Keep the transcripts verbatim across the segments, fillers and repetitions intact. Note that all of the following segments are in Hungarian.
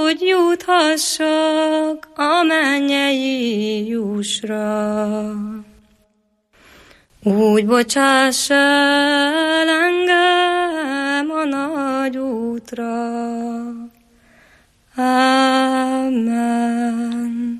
hogy juthassak a mennyei jussra. Úgy bocsáss el engem a nagy útra. Amen.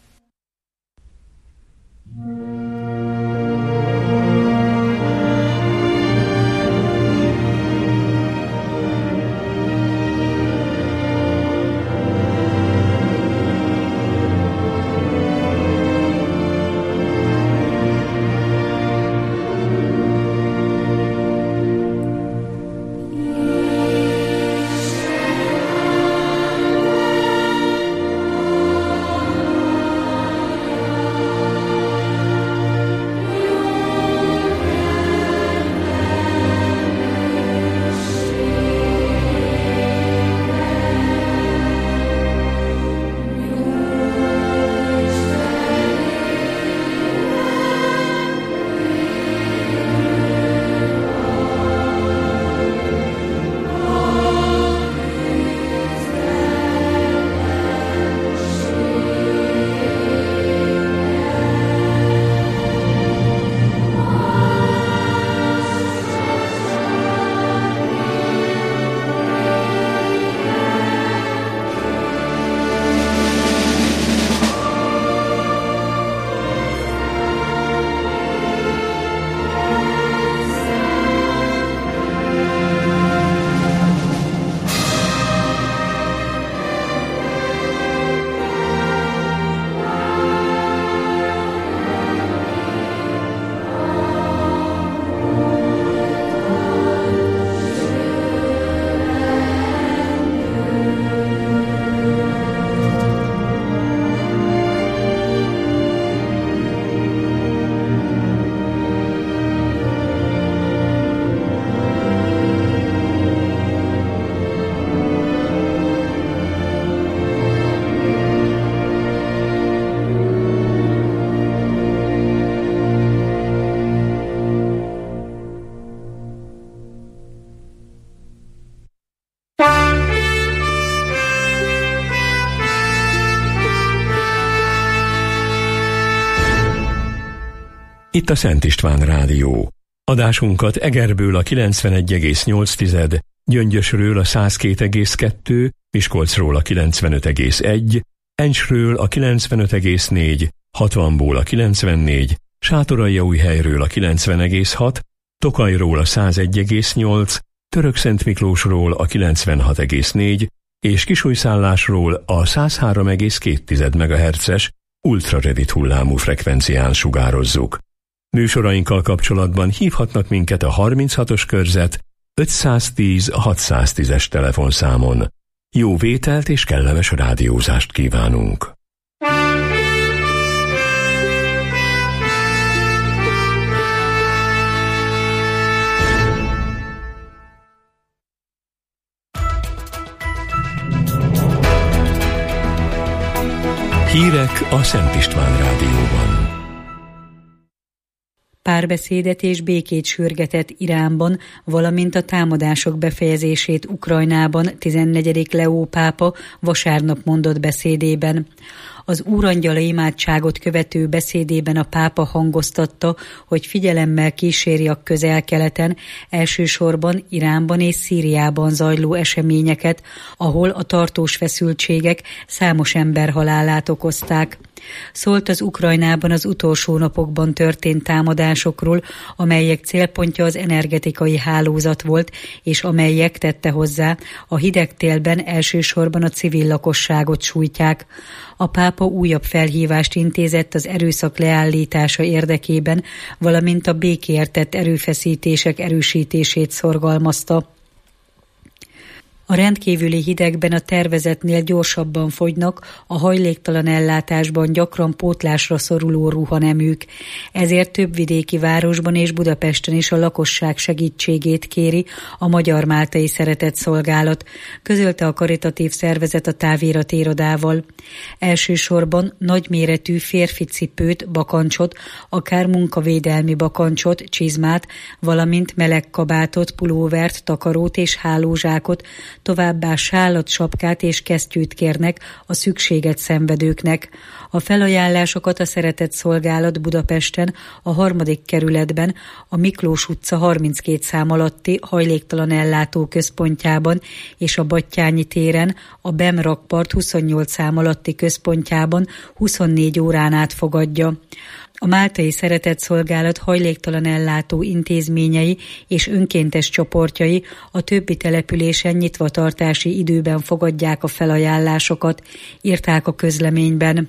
Itt a Szent István Rádió. Adásunkat Egerből a kilencvenegy egész nyolc, Gyöngyösről a száz két egész kettő, Miskolcról a kilencvenöt egész egy, Encsről a kilencvenöt egész négy, hatvanból a kilencvennégy, Sátoraljaújhelyről a kilencven egész hat, Tokajról a száz egy egész nyolc, Törökszentmiklósról a kilencvenhat egész négy és Kisújszállásról a száz három egész két megahertzes ultrarövid hullámú frekvencián sugározzuk. Műsorainkkal kapcsolatban hívhatnak minket a harminchatos körzet ötszáztíz hatszáztízes telefonszámon. Jó vételt és kellemes rádiózást kívánunk! Hírek a Szent István Rádióban. Párbeszédet és békét sürgetett Iránban, valamint a támadások befejezését Ukrajnában tizennegyedik Leó pápa vasárnap mondott beszédében. Az úrangyala imádságot követő beszédében a pápa hangoztatta, hogy figyelemmel kíséri a Közel-Keleten, elsősorban Iránban és Szíriában zajló eseményeket, ahol a tartós feszültségek számos ember halálát okozták. Szólt az Ukrajnában az utolsó napokban történt támadásokról, amelyek célpontja az energetikai hálózat volt, és amelyek, tette hozzá, a hideg télben elsősorban a civil lakosságot sújtják. A pápa újabb felhívást intézett az erőszak leállítása érdekében, valamint a békéért tett erőfeszítések erősítését szorgalmazta. A rendkívüli hidegben a tervezetnél gyorsabban fogynak, a hajléktalan ellátásban gyakran pótlásra szoruló ruhaneműk. Ezért több vidéki városban és Budapesten is a lakosság segítségét kéri a Magyar Máltai Szeretetszolgálat, közölte a karitatív szervezet a táviratirodával. Elsősorban nagyméretű férfi cipőt, bakancsot, akár munkavédelmi bakancsot, csizmát, valamint meleg kabátot, pulóvert, takarót és hálózsákot, továbbá sálat, sapkát és kesztyűt kérnek a szükséget szenvedőknek. A felajánlásokat a Szeretett Szolgálat Budapesten, a harmadik kerületben, a Miklós utca harminckét szám alatti hajléktalan ellátó központjában és a Battyányi téren, a Bem rakpart huszonnyolc szám alatti központjában huszonnégy órán át fogadja. A Máltai Szeretett Szolgálat hajléktalan ellátó intézményei és önkéntes csoportjai a többi településen nyitvatartási időben fogadják a felajánlásokat, írták a közleményben.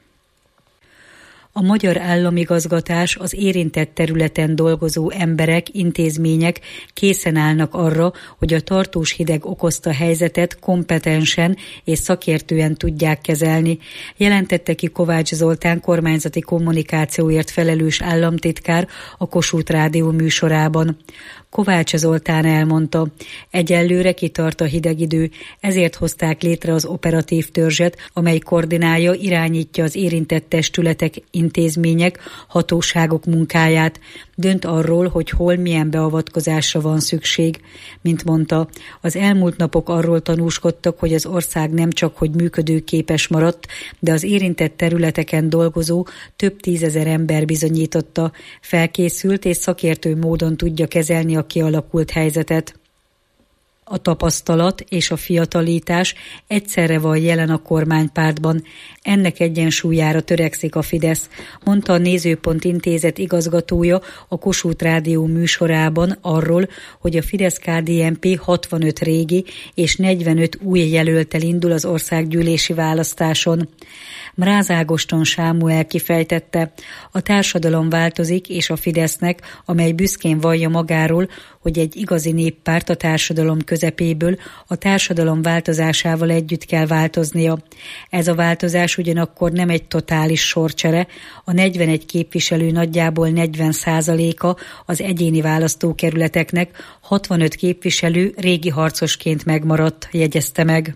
A magyar államigazgatás, az érintett területen dolgozó emberek, intézmények készen állnak arra, hogy a tartós hideg okozta helyzetet kompetensen és szakértően tudják kezelni, jelentette ki Kovács Zoltán kormányzati kommunikációért felelős államtitkár a Kossuth Rádió műsorában. Kovács Zoltán elmondta, egyelőre kitart a hidegidő, ezért hozták létre az operatív törzset, amely koordinálja, irányítja az érintett testületek, intézmények, hatóságok munkáját, dönt arról, hogy hol milyen beavatkozásra van szükség. Mint mondta, az elmúlt napok arról tanúskodtak, hogy az ország nem csak hogy működőképes maradt, de az érintett területeken dolgozó több tízezer ember bizonyította, felkészült és szakértő módon tudja kezelni a kialakult helyzetet. A tapasztalat és a fiatalítás egyszerre van jelen a kormánypártban. Ennek egyensúlyára törekszik a Fidesz, mondta a Nézőpont Intézet igazgatója a Kossuth Rádió műsorában arról, hogy a Fidesz-ká dé en pé hatvanöt régi és negyvenöt új jelölttel indul az országgyűlési választáson. Mráz Ágoston Sámuel kifejtette, a társadalom változik, és a Fidesznek, amely büszkén vallja magáról, hogy egy igazi néppárt a társadalom közepéből, a társadalom változásával együtt kell változnia. Ez a változás ugyanakkor nem egy totális sorcsere, a negyvenegy képviselő nagyjából negyven százaléka az egyéni választókerületeknek, hatvanöt képviselő régi harcosként megmaradt, jegyezte meg.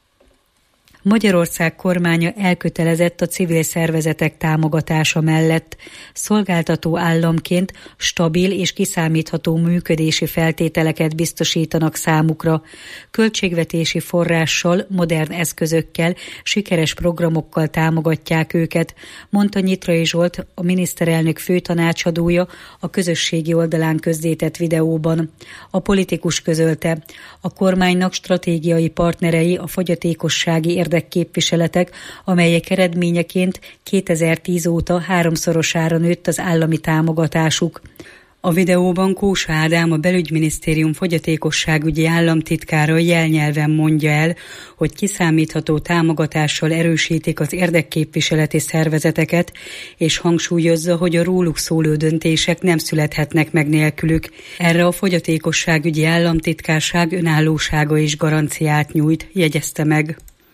Magyarország kormánya elkötelezett a civil szervezetek támogatása mellett. Szolgáltató államként stabil és kiszámítható működési feltételeket biztosítanak számukra. Költségvetési forrással, modern eszközökkel, sikeres programokkal támogatják őket, mondta Nyitrai Zsolt, a miniszterelnök főtanácsadója a közösségi oldalán közzétett videóban. A politikus közölte, a kormánynak stratégiai partnerei a fogyatékossági érdekképviseletek, amelyek eredményeként kétezer-tíz óta háromszorosára nőtt az állami támogatásuk. A videóban Kósa Ádám, a Belügyminisztérium fogyatékosságügyi államtitkára jelnyelven mondja el, hogy kiszámítható támogatással erősítik az érdekképviseleti szervezeteket, és hangsúlyozza, hogy a róluk szóló döntések nem születhetnek meg nélkülük. Erre a fogyatékosságügyi államtitkárság önállósága is garanciát nyújt, jegyezte meg.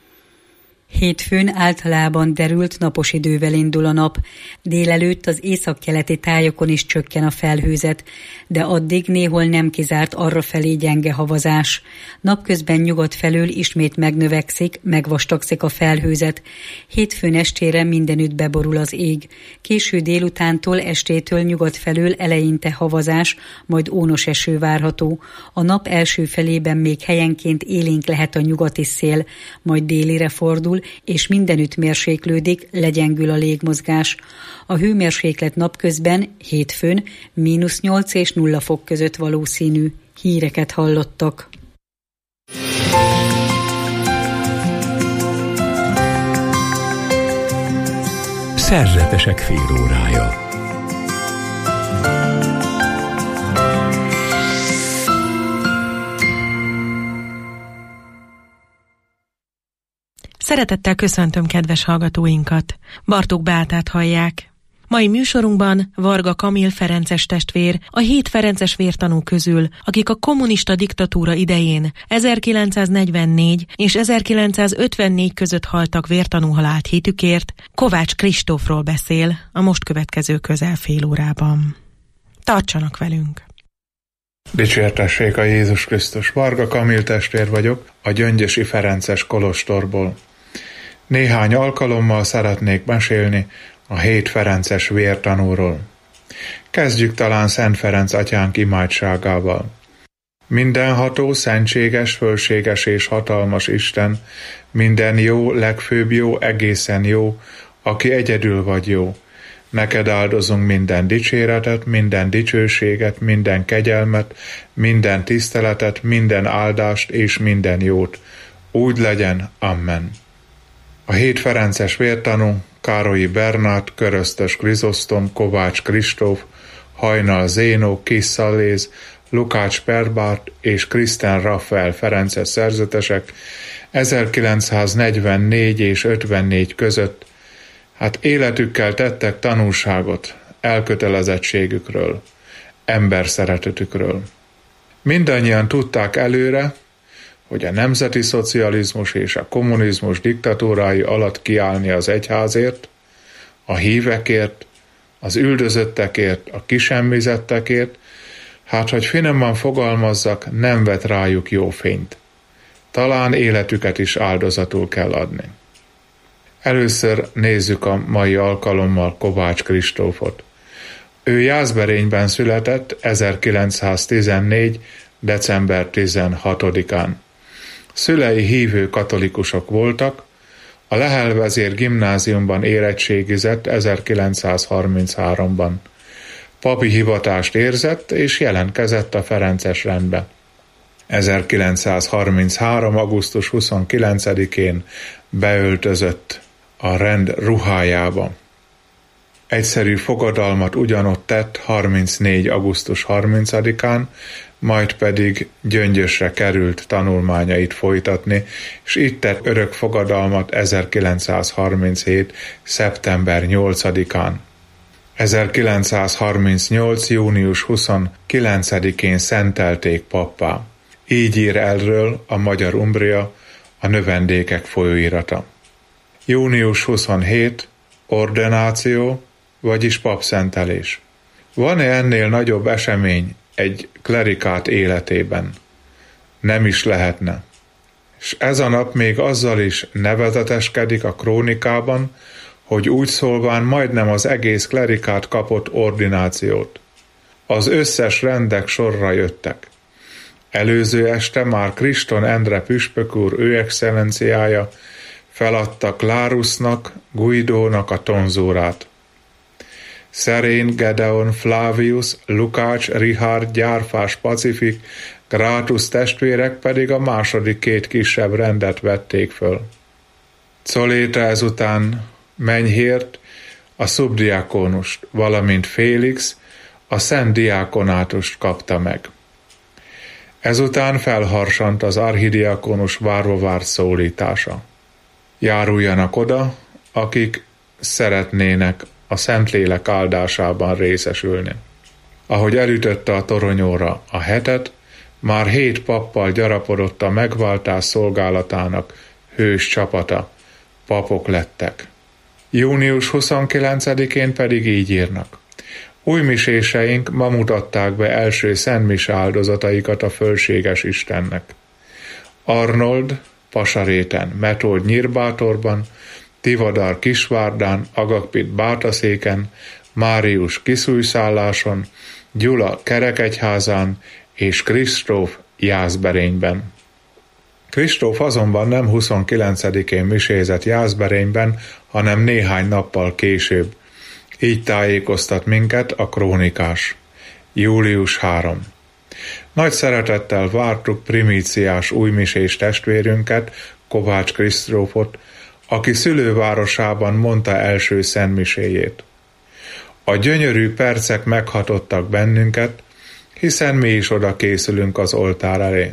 Hétfőn általában derült napos idővel indul a nap. Délelőtt az északkeleti tájokon is csökken a felhőzet, de addig néhol nem kizárt arrafelé gyenge havazás. Napközben nyugat felől ismét megnövekszik, megvastagszik a felhőzet. Hétfőn estére mindenütt beborul az ég. Késő délutántól estétől nyugat felől eleinte havazás, majd ónos eső várható. A nap első felében még helyenként élénk lehet a nyugati szél, majd délire fordul, és mindenütt mérséklődik, legyengül a légmozgás. A hőmérséklet napközben, hétfőn, mínusz nyolc és nulla fok között valószínű. Híreket hallottak. Szerzetesek félórája. Szeretettel köszöntöm kedves hallgatóinkat. Bartók Beátát hallják. Mai műsorunkban Varga Kamil ferences testvér, a hét ferences vértanú közül, akik a kommunista diktatúra idején ezerkilencszáznegyvennégy és ezerkilencszázötvennégy között haltak vértanúhalált hitükért, Kovács Kristófról beszél a most következő közel fél órában. Tartsanak velünk! Dicsértessék a Jézus Krisztus! Varga Kamil testvér vagyok, a Gyöngyösi Ferences kolostorból. Néhány alkalommal szeretnék mesélni a hét ferences vértanúról. Kezdjük talán Szent Ferenc atyánk imádságával. Mindenható, szentséges, fölséges és hatalmas Isten, minden jó, legfőbb jó, egészen jó, aki egyedül vagy jó. Neked áldozunk minden dicséretet, minden dicsőséget, minden kegyelmet, minden tiszteletet, minden áldást és minden jót. Úgy legyen, amen. A hét ferences vértanú, Károlyi Bernát, Köröztös Krizosztom, Kovács Kristóf, Hajnal Zénó, Kis Szalléz, Lukács Perbárt és Krisztán Raffael ferences szerzetesek ezerkilencszáznegyvennégy és ötvennégy között hát életükkel tettek tanúságot elkötelezettségükről, emberszeretetükről. Mindannyian tudták előre, hogy a nemzeti szocializmus és a kommunizmus diktatúrái alatt kiállni az egyházért, a hívekért, az üldözöttekért, a kisemmizettekért, hát, hogy finoman fogalmazzak, nem vet rájuk jó fényt. Talán életüket is áldozatul kell adni. Először nézzük a mai alkalommal Kovács Kristófot. Ő Jászberényben született ezerkilencszáztizennégy. december tizenhatodikán. Szülei hívő katolikusok voltak, a Lehel vezér gimnáziumban érettségizett ezerkilencszázharmincháromban. Papi hivatást érzett és jelentkezett a ferences rendbe. ezerkilencszázharminchárom. augusztus huszonkilencedikén beöltözött a rend ruhájába. Egyszerű fogadalmat ugyanott tett harmincnégy. augusztus harmincadikán, majd pedig Gyöngyösre került tanulmányait folytatni, és itt tett örök fogadalmat ezerkilencszázharminchét. szeptember nyolcadikán. ezerkilencszázharmincnyolc. június huszonkilencedikén szentelték pappá. Így ír erről a Magyar Umbria, a Növendékek folyóirata. június huszonhetedike. Ordináció, vagyis papszentelés. Van-e ennél nagyobb esemény egy klerikát életében? Nem is lehetne. És ez a nap még azzal is nevezeteskedik a krónikában, hogy úgy szólván majdnem az egész klerikát kapott ordinációt. Az összes rendek sorra jöttek. Előző este már Kriston Endre püspök úr ő excellenciája feladta Klárusnak, Guidónak a tonzúrát. Szerén, Gedeon, Flavius, Lukács, Richard, Gyárfás, Pacifik, Grátus testvérek pedig a második két kisebb rendet vették föl. Coléta ezután Menyhért, a szubdiákonust, valamint Félix, a szent diákonátust kapta meg. Ezután felharsant az archidiakonus várva várt szólítása. Járuljanak oda, akik szeretnének a Szentlélek áldásában részesülni. Ahogy elütötte a toronyóra a hetet, már hét pappal gyarapodott a megváltás szolgálatának hős csapata. Papok lettek. június huszonkilencedikén pedig így írnak. Újmiséseink ma mutatták be első szentmise áldozataikat a fölséges Istennek. Arnold Pasaréten, Metód Nyírbátorban, Tivadar Kisvárdán, Agapit Bátaszéken, Márius Kiszújszálláson, Gyula Kerekegyházán és Kristóf Jászberényben. Kristóf azonban nem huszonkilencedikén misézett Jászberényben, hanem néhány nappal később. Így tájékoztat minket a krónikás. július harmadika. Nagy szeretettel vártuk primíciás újmisés testvérünket, Kovács Kristófot, aki szülővárosában mondta első szentmiséjét. A gyönyörű percek meghatottak bennünket, hiszen mi is oda készülünk az oltár elé.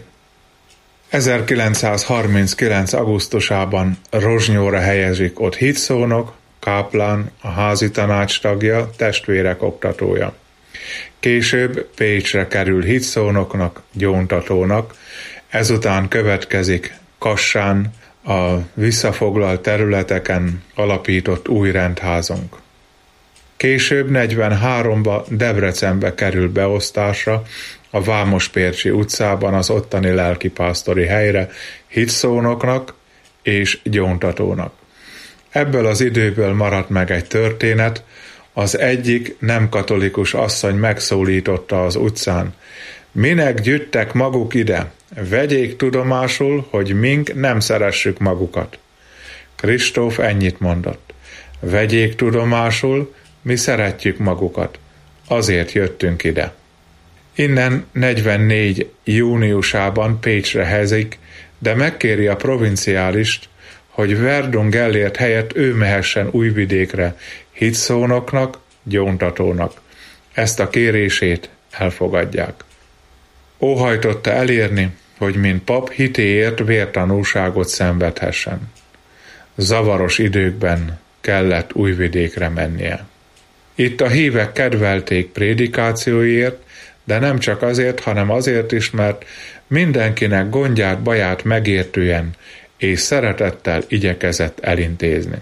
ezerkilencszázharminckilenc. augusztusában Rozsnyóra helyezik ott hitszónok, káplán, a házi tanács tagja, testvérek oktatója. Később Pécsre kerül hitszónoknak, gyóntatónak, ezután következik Kassán, a visszafoglalt területeken alapított új rendházunk. Később negyvenháromba Debrecenbe kerül beosztásra, a Vámospércsi utcában az ottani lelkipásztori helyre hitszónoknak és gyóntatónak. Ebből az időből maradt meg egy történet, az egyik nem katolikus asszony megszólította az utcán. Minek gyűjtek maguk ide? Vegyék tudomásul, hogy mink nem szeressük magukat. Kristóf ennyit mondott. Vegyék tudomásul, mi szeretjük magukat. Azért jöttünk ide. Innen negyvennégy júniusában Pécsre hezik, de megkéri a provinciálist, hogy Verdun Gellért helyett ő mehessen Újvidékre hitszónoknak, gyóntatónak. Ezt a kérését elfogadják. Óhajtotta elérni, hogy mint pap hitéért vértanúságot szenvedhessen. Zavaros időkben kellett Újvidékre mennie. Itt a hívek kedvelték prédikációiért, de nem csak azért, hanem azért is, mert mindenkinek gondját, baját megértően és szeretettel igyekezett elintézni.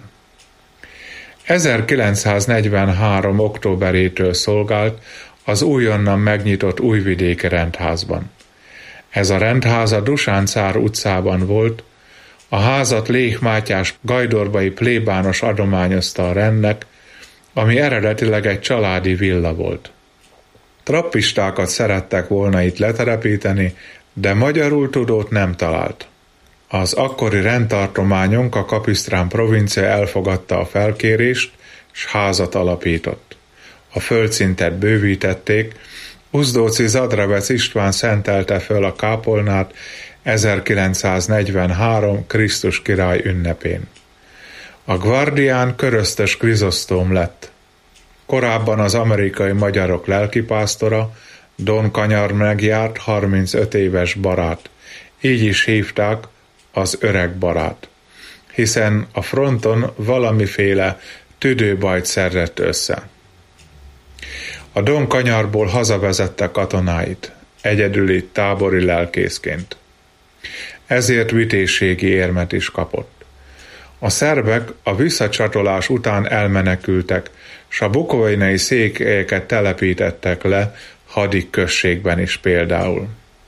ezerkilencszáznegyvenhárom októberétől szolgált az újonnan megnyitott Újvidéki rendházban. Ez a rendház a Dusán cár utcában volt, a házat Léh Mátyás gajdorbai plébános adományozta a rendnek, ami eredetileg egy családi villa volt. Trappistákat szerettek volna itt letelepíteni, de magyarul tudót nem talált. Az akkori rendtartományunk, a Kapisztrán provincia elfogadta a felkérést, s házat alapított. A földszintet bővítették, Uzdóci Zadravec István szentelte föl a kápolnát ezerkilencszáznegyvenhárom Krisztus király ünnepén. A Guardián Köröztös Krizosztóm lett. Korábban az amerikai magyarok lelkipásztora, Don Kanyar megjárt harmincöt éves barát. Így is hívták, az öreg barát, hiszen a fronton valamiféle tüdőbajt szedett össze. A Don Kanyarból hazavezette katonáit, egyedüli tábori lelkészként. Ezért vitézségi érmet is kapott. A szerbek a visszacsatolás után elmenekültek, s a bukovinai székelyeket telepítettek le, Hadik községben is például.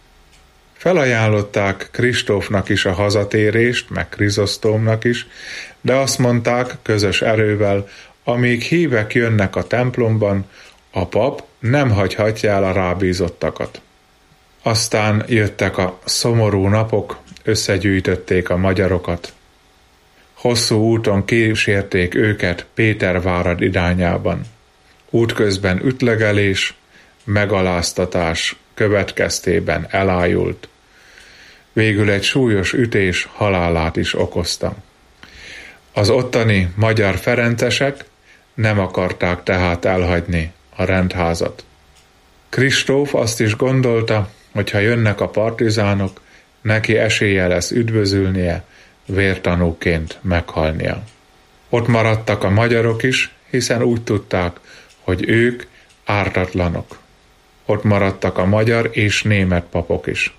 Felajánlották Kristófnak is a hazatérést, meg Krizosztómnak is, de azt mondták közös erővel, amíg hívek jönnek a templomban, a pap nem hagyhatja el a rábízottakat. Aztán jöttek a szomorú napok, összegyűjtötték a magyarokat. Hosszú úton kísérték őket Pétervárad irányában. Útközben ütlegelés, megaláztatás következtében elájult. Végül egy súlyos ütés halálát is okozta. Az ottani magyar ferencesek nem akarták tehát elhagyni a rendházat. Kristóf azt is gondolta, hogy ha jönnek a partizánok, neki esélye lesz üdvözülnie, vértanúként meghalnia. Ott maradtak a magyarok is, hiszen úgy tudták, hogy ők ártatlanok. Ott maradtak a magyar és német papok is.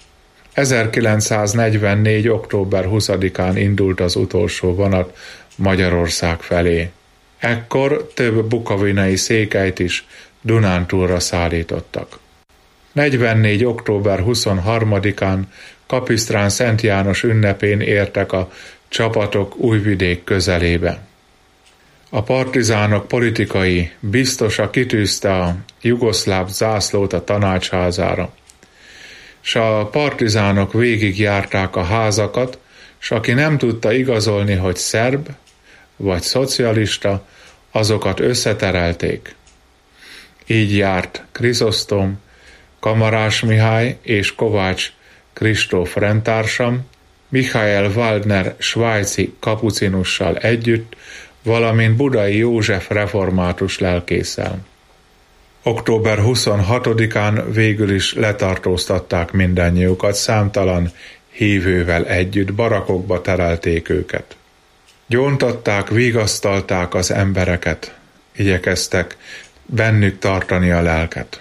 ezerkilencszáznegyvennégy. október huszadikán indult az utolsó vonat Magyarország felé. Ekkor több bukovinai székelyt is Dunántúlra szállítottak. negyvennégy. október huszonharmadikán Kapisztrán Szent János ünnepén értek a csapatok Újvidék közelébe. A partizánok politikai biztosa kitűzte a jugoszláv zászlót a tanácsházára, s a partizánok végigjárták a házakat, s aki nem tudta igazolni, hogy szerb vagy szocialista, azokat összeterelték. Így járt Krizosztóm, Kamarás Mihály és Kovács Kristóf rendtársam, Michael Waldner svájci kapucinussal együtt, valamint Budai József református lelkésszel. október huszonhatodikán végül is letartóztatták mindannyiukat, számtalan hívővel együtt barakokba terelték őket. Gyóntatták, vigasztalták az embereket, igyekeztek bennük tartani a lelket.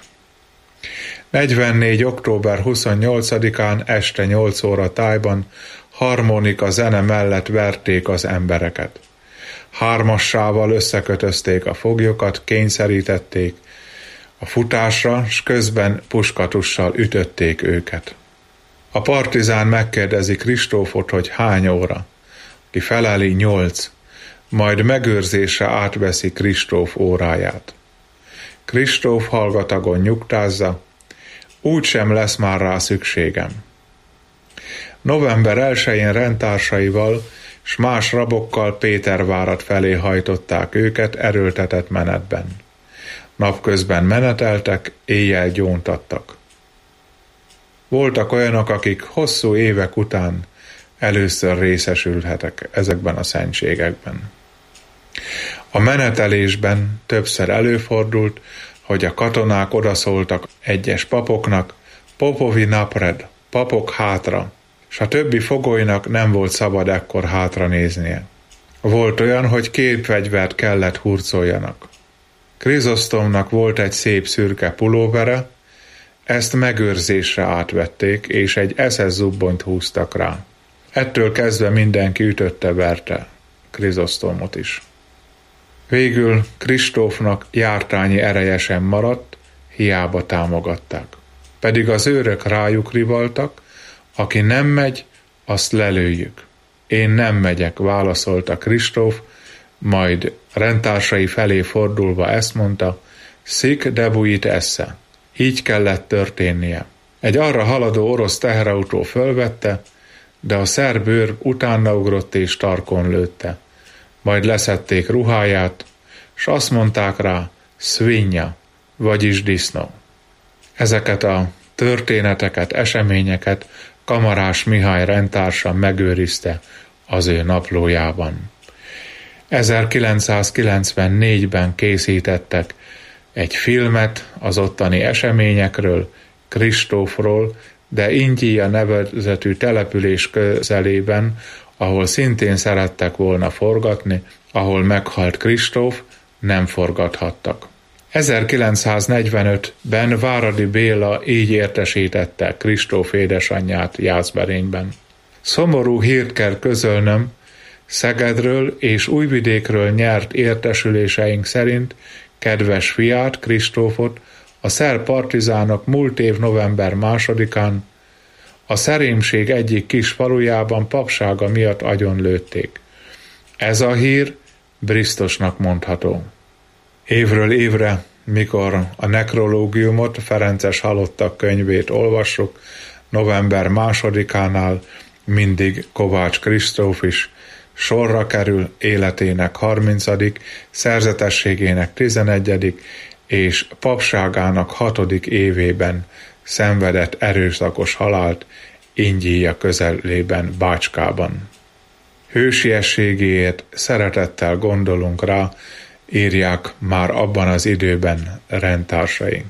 negyvennégy. október huszonnyolcadikán este nyolc óra tájban harmonika zene mellett verték az embereket. Hármassával összekötözték a foglyokat, kényszerítették a futásra, s közben puskatussal ütötték őket. A partizán megkérdezi Kristófot, hogy hány óra. Ki feleli nyolc, majd megőrzésre átveszi Kristóf óráját. Kristóf hallgatagon nyugtázza, úgysem lesz már rá szükségem. November elsején rendtársaival s más rabokkal Pétervárat felé hajtották őket erőltetett menetben. Napközben meneteltek, éjjel gyóntattak. Voltak olyanok, akik hosszú évek után először részesülhetek ezekben a szentségekben. A menetelésben többször előfordult, hogy a katonák odaszóltak egyes papoknak, popovi napred, papok hátra, s a többi fogolynak nem volt szabad ekkor hátra néznie. Volt olyan, hogy két fegyvert kellett hurcoljanak. Krizosztomnak volt egy szép szürke pulóvere, ezt megőrzésre átvették, és egy eszes zubbonyt húztak rá. Ettől kezdve mindenki ütötte, verte Krizosztomot is. Végül Kristófnak jártányi ereje sem maradt, hiába támogatták. Pedig az őrök rájuk rivaltak, aki nem megy, azt lelőjük. Én nem megyek, válaszolta Kristóf, majd rendtársai felé fordulva ezt mondta, sic debuit esse. Így kellett történnie. Egy arra haladó orosz teherautó fölvette, de a szerb őr utána ugrott és tarkon lőtte. Majd leszedték ruháját, s azt mondták rá, svinja, vagyis disznó. Ezeket a történeteket, eseményeket Kamarás Mihály rendtársa megőrizte az ő naplójában. ezerkilencszázkilencvennégyben készítettek egy filmet az ottani eseményekről, Kristófról, de Ingyija nevezetű település közelében, ahol szintén szerettek volna forgatni, ahol meghalt Kristóf, nem forgathattak. ezerkilencszáznegyvenötben Váradi Béla így értesítette Kristóf édesanyját Jászberényben. Szomorú hírt kell közölnöm, Szegedről és Újvidékről nyert értesüléseink szerint kedves fiát, Kristófot, a szerb partizánok múlt év november másodikán a Szerémség egyik kis falujában papsága miatt agyonlőtték. Ez a hír biztosnak mondható. Évről évre, mikor a nekrológiumot, Ferences halottak könyvét olvassuk, november másodikánál mindig Kovács Kristóf is sorra kerül, életének harmincadik, szerzetességének tizenegyedik és papságának hatodik évében szenvedett erőszakos halált Ingyija közelében, Bácskában. Hősiességéért szeretettel gondolunk rá, írják már abban az időben rendtársai.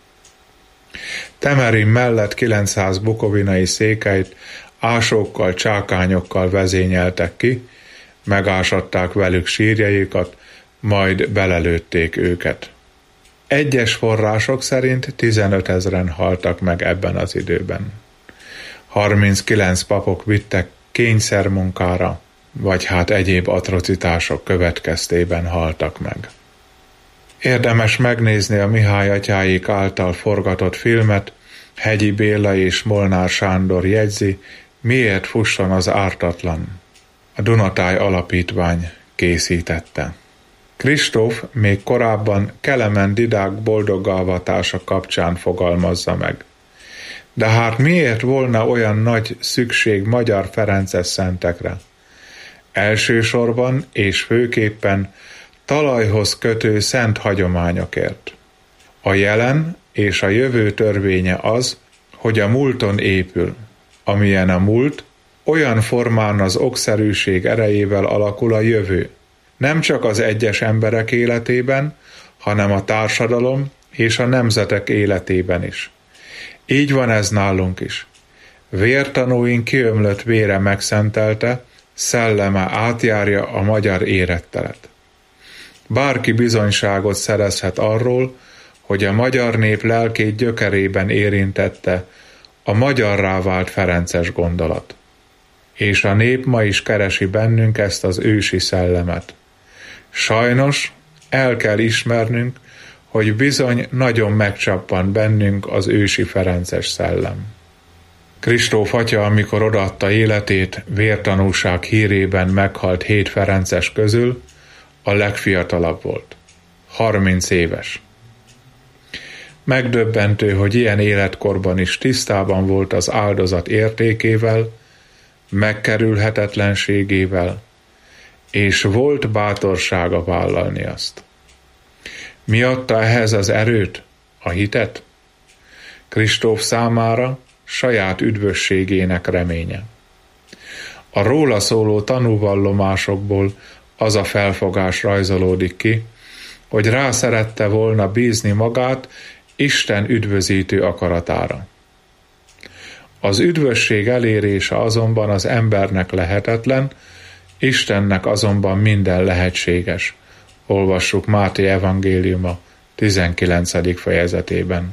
Temerin mellett kilencszáz bukovinai székelyt ásókkal, csákányokkal vezényeltek ki, megásatták velük sírjaikat, majd belelőtték őket. Egyes források szerint tizenötezren haltak meg ebben az időben. harminckilenc papok vittek kényszermunkára, vagy hát egyéb atrocitások következtében haltak meg. Érdemes megnézni a Mihály atyáik által forgatott filmet, Hegyi Béla és Molnár Sándor jegyzi, miért fusson az ártatlan. A Dunatáj Alapítvány készítette. Kristóf még korábban Kelemen Didák boldoggalvatása kapcsán fogalmazza meg. De hát miért volna olyan nagy szükség magyar ferences szentekre? Elsősorban és főképpen talajhoz kötő szent hagyományokért. A jelen és a jövő törvénye az, hogy a múlton épül. Amilyen a múlt, olyan formán az okszerűség erejével alakul a jövő. Nem csak az egyes emberek életében, hanem a társadalom és a nemzetek életében is. Így van ez nálunk is. Vértanúink kiömlött vére megszentelte, szelleme átjárja a magyar érettelet. Bárki bizonyságot szerezhet arról, hogy a magyar nép lelkét gyökerében érintette a magyarrá vált ferences gondolat. És a nép ma is keresi bennünk ezt az ősi szellemet. Sajnos el kell ismernünk, hogy bizony nagyon megcsappan bennünk az ősi ferences szellem. Kristóf atya, amikor odaadta életét, vértanúság hírében meghalt hét ferences közül, a legfiatalabb volt. harminc éves. Megdöbbentő, hogy ilyen életkorban is tisztában volt az áldozat értékével, megkerülhetetlenségével, és volt bátorsága vállalni azt. Mi adta ehhez az erőt, a hitet? Kristóf számára saját üdvösségének reménye. A róla szóló tanúvallomásokból az a felfogás rajzolódik ki, hogy rá szerette volna bízni magát Isten üdvözítő akaratára. Az üdvösség elérése azonban az embernek lehetetlen, Istennek azonban minden lehetséges. Olvassuk Máté evangéliuma tizenkilencedik fejezetében.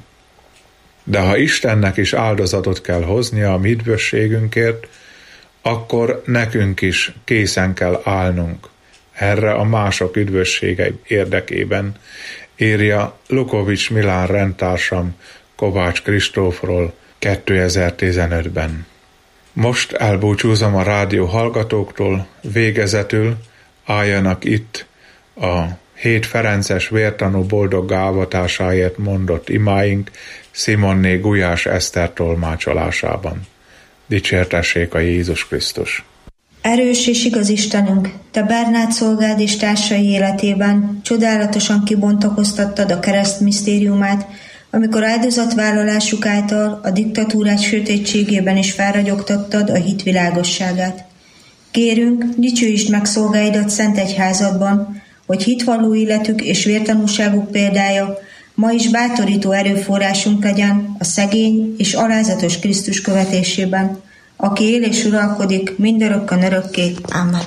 De ha Istennek is áldozatot kell hoznia a mi üdvösségünkért, akkor nekünk is készen kell állnunk erre a mások üdvössége érdekében, írja Lukovics Milán rendtársam Kovács Kristófról kétezer-tizenötben. Most elbúcsúzom a rádió hallgatóktól, végezetül álljanak itt a hét ferences vértanú boldog avatásáért mondott imáink Simonné Gulyás Eszter tolmácsolásában. Dicsértessék a Jézus Krisztus! Erős és igaz Istenünk, Te Bernát szolgád és társai életében csodálatosan kibontakoztattad a kereszt misztériumát, amikor áldozatvállalásuk által a diktatúrák sötétségében is felragyogtattad a hit világosságát. Kérünk, dicsőítsd meg szolgáidat szent egyházadban, hogy hitvalló életük és vértanúságuk példája ma is bátorító erőforrásunk legyen a szegény és alázatos Krisztus követésében, aki él és uralkodik mindörökkön örökké. Amen.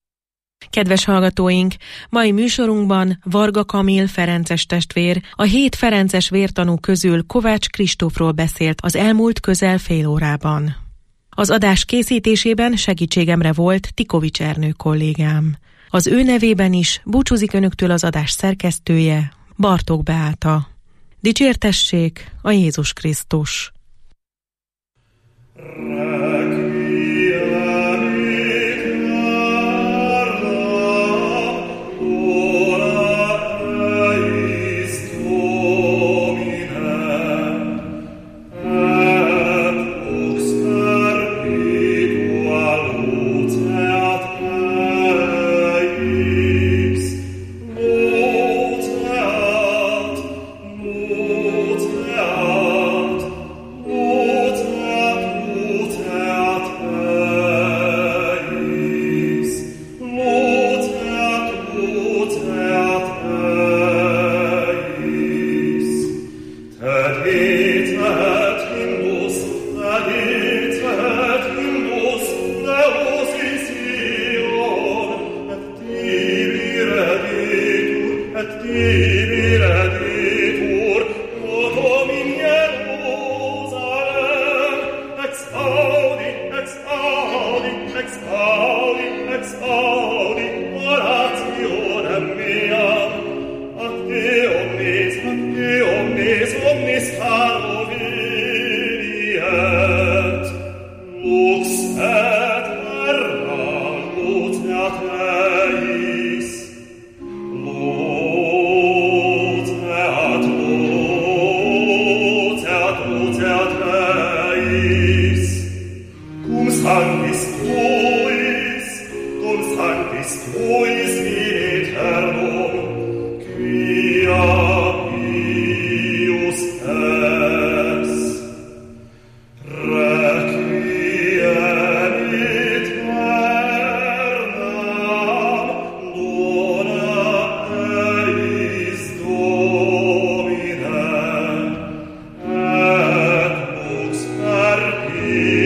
Kedves hallgatóink, mai műsorunkban Varga Kamil ferences testvér, a hét ferences vértanú közül Kovács Kristófról beszélt az elmúlt közel fél órában. Az adás készítésében segítségemre volt Tikovics Ernő kollégám. Az ő nevében is búcsúzik önöktől az adás szerkesztője, Bartók Beáta. Dicsértessék a Jézus Krisztus!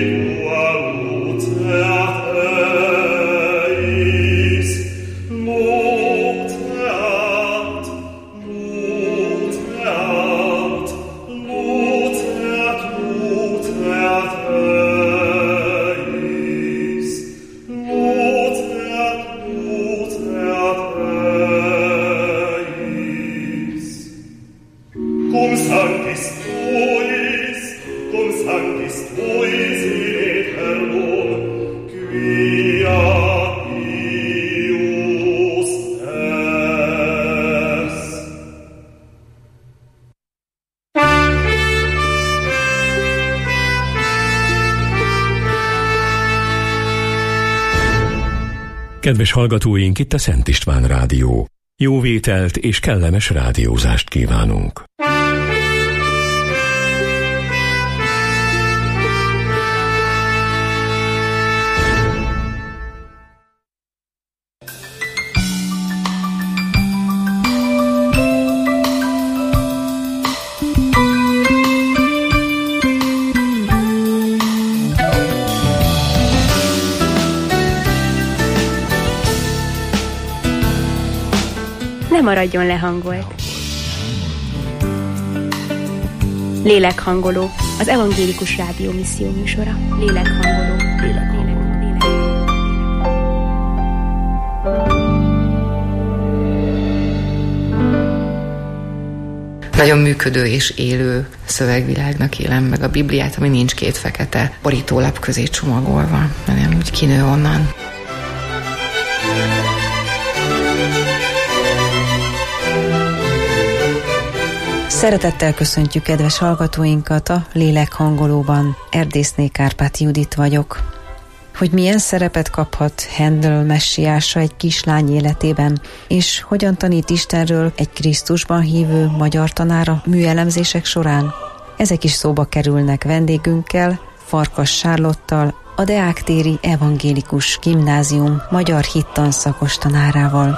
More Kedves hallgatóink, itt a Szent István Rádió. Jó vételt és kellemes rádiózást kívánunk. Ne maradjon lehangolt. Lélekhangoló, az evangélikus rádió misszió műsora. Lélekhangoló. Lélekhangoló. Nagyon működő és élő szövegvilágnak élem meg a Bibliát, ami nincs két fekete borítólap közé csomagolva, hanem úgy kinő onnan. Szeretettel köszöntjük kedves hallgatóinkat a Lélekhangolóban. Erdészné Kárpáti Judit vagyok. Hogy milyen szerepet kaphat Handel messiása egy kislány életében, és hogyan tanít Istenről egy Krisztusban hívő magyar tanára műelemzések során? Ezek is szóba kerülnek vendégünkkel, Farkas Charlottal, a Deák-téri Evangélikus Gimnázium magyar hittanszakos tanárával.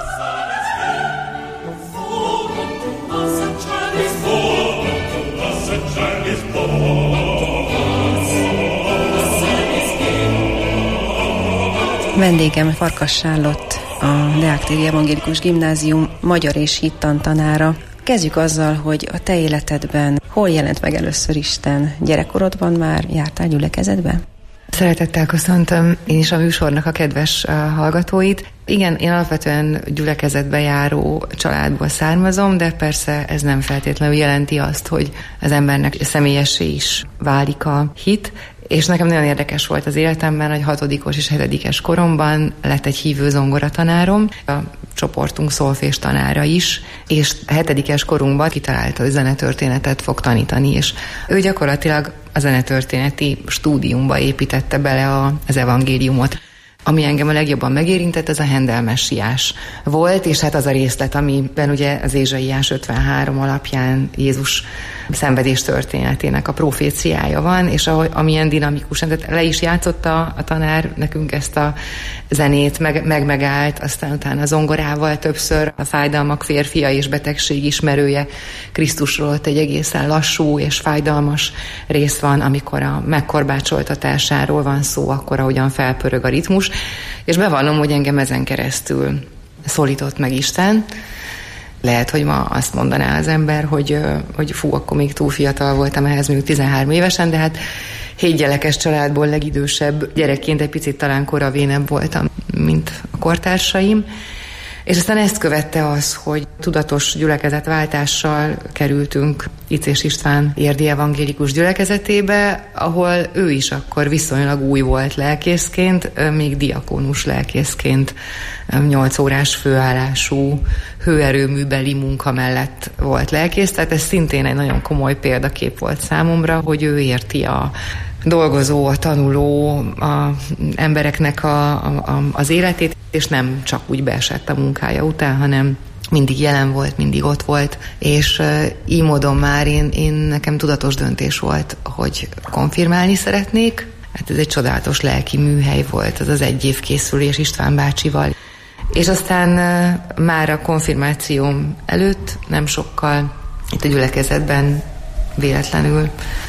Vendégem Farkas Charlott, a Deák-téri Evangélikus Gimnázium magyar és hittan tanára. Kezdjük azzal, hogy a te életedben hol jelent meg először Isten? Gyerekkorodban már jártál gyülekezetbe? Szeretettel köszöntöm én is a műsornak a kedves hallgatóit. Igen, én alapvetően gyülekezetbe járó családból származom, de persze ez nem feltétlenül jelenti azt, hogy az embernek személyessé is válik a hit. És nekem nagyon érdekes volt az életemben, hogy hatodikos és hetedikes koromban lett egy hívő zongoratanárom, a csoportunk szolfés tanára is, és a hetedikes korunkban kitalálta, hogy zenetörténetet fog tanítani, és ő gyakorlatilag a zenetörténeti stúdiumba építette bele a, az evangéliumot. Ami engem a legjobban megérintett, ez a Handel messiás volt, és hát az a részlet, amiben ugye az Ézsaiás ötvenhárom alapján Jézus szenvedés történetének a proféciája van, és ahogy, amilyen dinamikusan, tehát le is játszotta a tanár nekünk ezt a zenét, meg, meg megállt, aztán utána a zongorával többször a fájdalmak férfia és betegség ismerője Krisztusról ott egy egészen lassú és fájdalmas rész van, amikor a megkorbácsoltatásáról van szó, akkor ahogyan felpörög a ritmus, és bevallom, hogy engem ezen keresztül szólított meg Isten. Lehet, hogy ma azt mondaná az ember, hogy, hogy fú, akkor még túl fiatal voltam ehhez, mondjuk tizenhárom évesen, de hát hétgyelekes családból legidősebb gyerekként egy picit talán koravénebb voltam, mint a kortársaim. És aztán ezt követte az, hogy tudatos gyülekezetváltással kerültünk Icés István érdi evangélikus gyülekezetébe, ahol ő is akkor viszonylag új volt lelkészként, még diakónus lelkészként, nyolc órás főállású hőerőműbeli munka mellett volt lelkész, tehát ez szintén egy nagyon komoly példakép volt számomra, hogy ő érti a dolgozó, a tanuló, a embereknek a, a, az életét, és nem csak úgy beesett a munkája után, hanem mindig jelen volt, mindig ott volt, és uh, így módon már én, én nekem tudatos döntés volt, hogy konfirmálni szeretnék. Hát ez egy csodálatos lelki műhely volt, az az egy év készülés István bácsival. És aztán uh, már a konfirmációm előtt, nem sokkal, itt a gyülekezetben véletlenül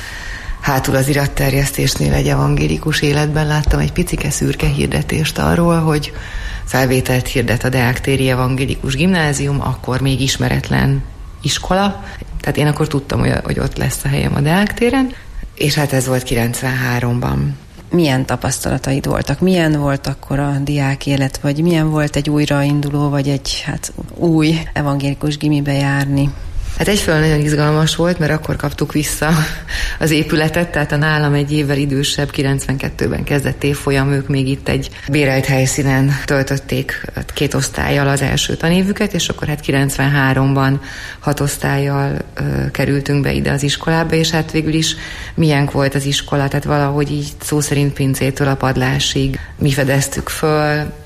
hátul az iratterjesztésnél egy evangélikus életben láttam egy picike szürke hirdetést arról, hogy felvételt hirdet a Deák-téri Evangélikus Gimnázium, akkor még ismeretlen iskola. Tehát én akkor tudtam, hogy ott lesz a helyem a Deák-téren, és hát ez volt kilencvenháromban. Milyen tapasztalataid voltak? Milyen volt akkor a diák élet, vagy milyen volt egy újrainduló, vagy egy hát új evangélikus gimibe járni? Hát egyfelől nagyon izgalmas volt, mert akkor kaptuk vissza az épületet, tehát a nálam egy évvel idősebb, kilencvenkettőben kezdett évfolyam, ők még itt egy bérelt helyszínen töltötték két osztállyal az első tanévüket, és akkor hát kilencvenháromban hat osztállyal ö, kerültünk be ide az iskolába, és hát végül is milyen volt az iskola, tehát valahogy így szó szerint pincétől a padlásig mi fedeztük föl,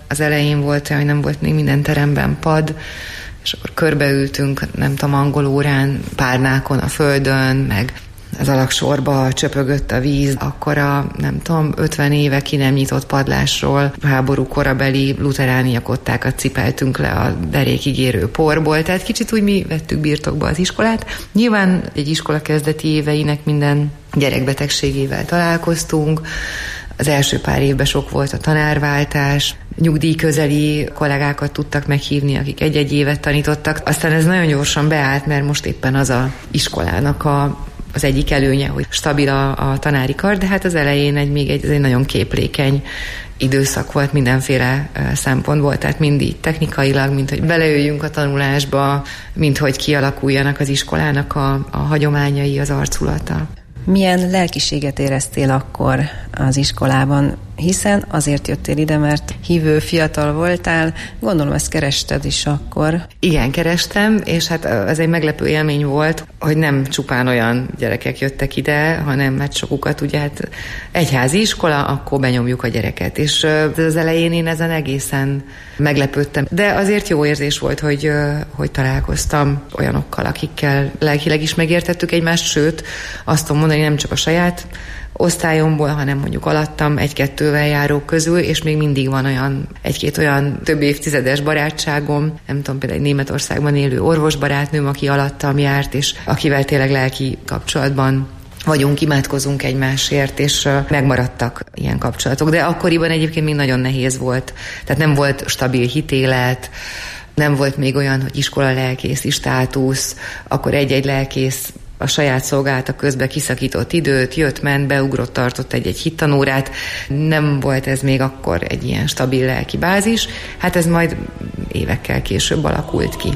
Az elején volt olyan, hogy nem volt még minden teremben pad, és akkor körbeültünk, nem tudom, angol órán, párnákon a földön, meg az alaksorba csöpögött a víz, akkor a, nem tudom, ötven éve ki nem nyitott padlásról háború korabeli luteráni kottákat cipeltünk le a derékig érő porból, tehát kicsit úgy mi vettük birtokba az iskolát. Nyilván egy iskola kezdeti éveinek minden gyerekbetegségével találkoztunk, az első pár évben sok volt a tanárváltás, nyugdíjközeli kollégákat tudtak meghívni, akik egy-egy évet tanítottak. Aztán ez nagyon gyorsan beállt, mert most éppen az a iskolának a az egyik előnye, hogy stabil a, a tanári kar, de hát az elején egy, még egy, egy nagyon képlékeny időszak volt mindenféle szempontból, tehát mind technikailag, mint hogy belejöjjünk a tanulásba, mint hogy kialakuljanak az iskolának a, a hagyományai, az arculata. Milyen lelkiséget éreztél akkor az iskolában? Hiszen azért jöttél ide, mert hívő fiatal voltál, gondolom ezt kerested is akkor. Igen, kerestem, és hát ez egy meglepő élmény volt, hogy nem csupán olyan gyerekek jöttek ide, hanem hát sokukat ugye hát egyházi iskola, akkor benyomjuk a gyereket. És az elején én ezen egészen meglepődtem. De azért jó érzés volt, hogy, hogy találkoztam olyanokkal, akikkel lelkileg is megértettük egymást, sőt, azt tudom mondani, nem csak a saját osztályomból, hanem mondjuk alattam egy-kettővel járók közül, és még mindig van olyan, egy-két olyan több évtizedes barátságom, nem tudom, például egy Németországban élő orvosbarátnőm, aki alattam járt, és akivel tényleg lelki kapcsolatban vagyunk, imádkozunk egymásért, és megmaradtak ilyen kapcsolatok. De akkoriban egyébként még nagyon nehéz volt. Tehát nem volt stabil hitélet, nem volt még olyan, hogy iskola lelkészi státusz, akkor egy-egy lelkész a saját szolgálata közben kiszakított időt, jött, ment, beugrott, tartott egy-egy hittanórát. Nem volt ez még akkor egy ilyen stabil lelki bázis. Hát ez majd évekkel később alakult ki.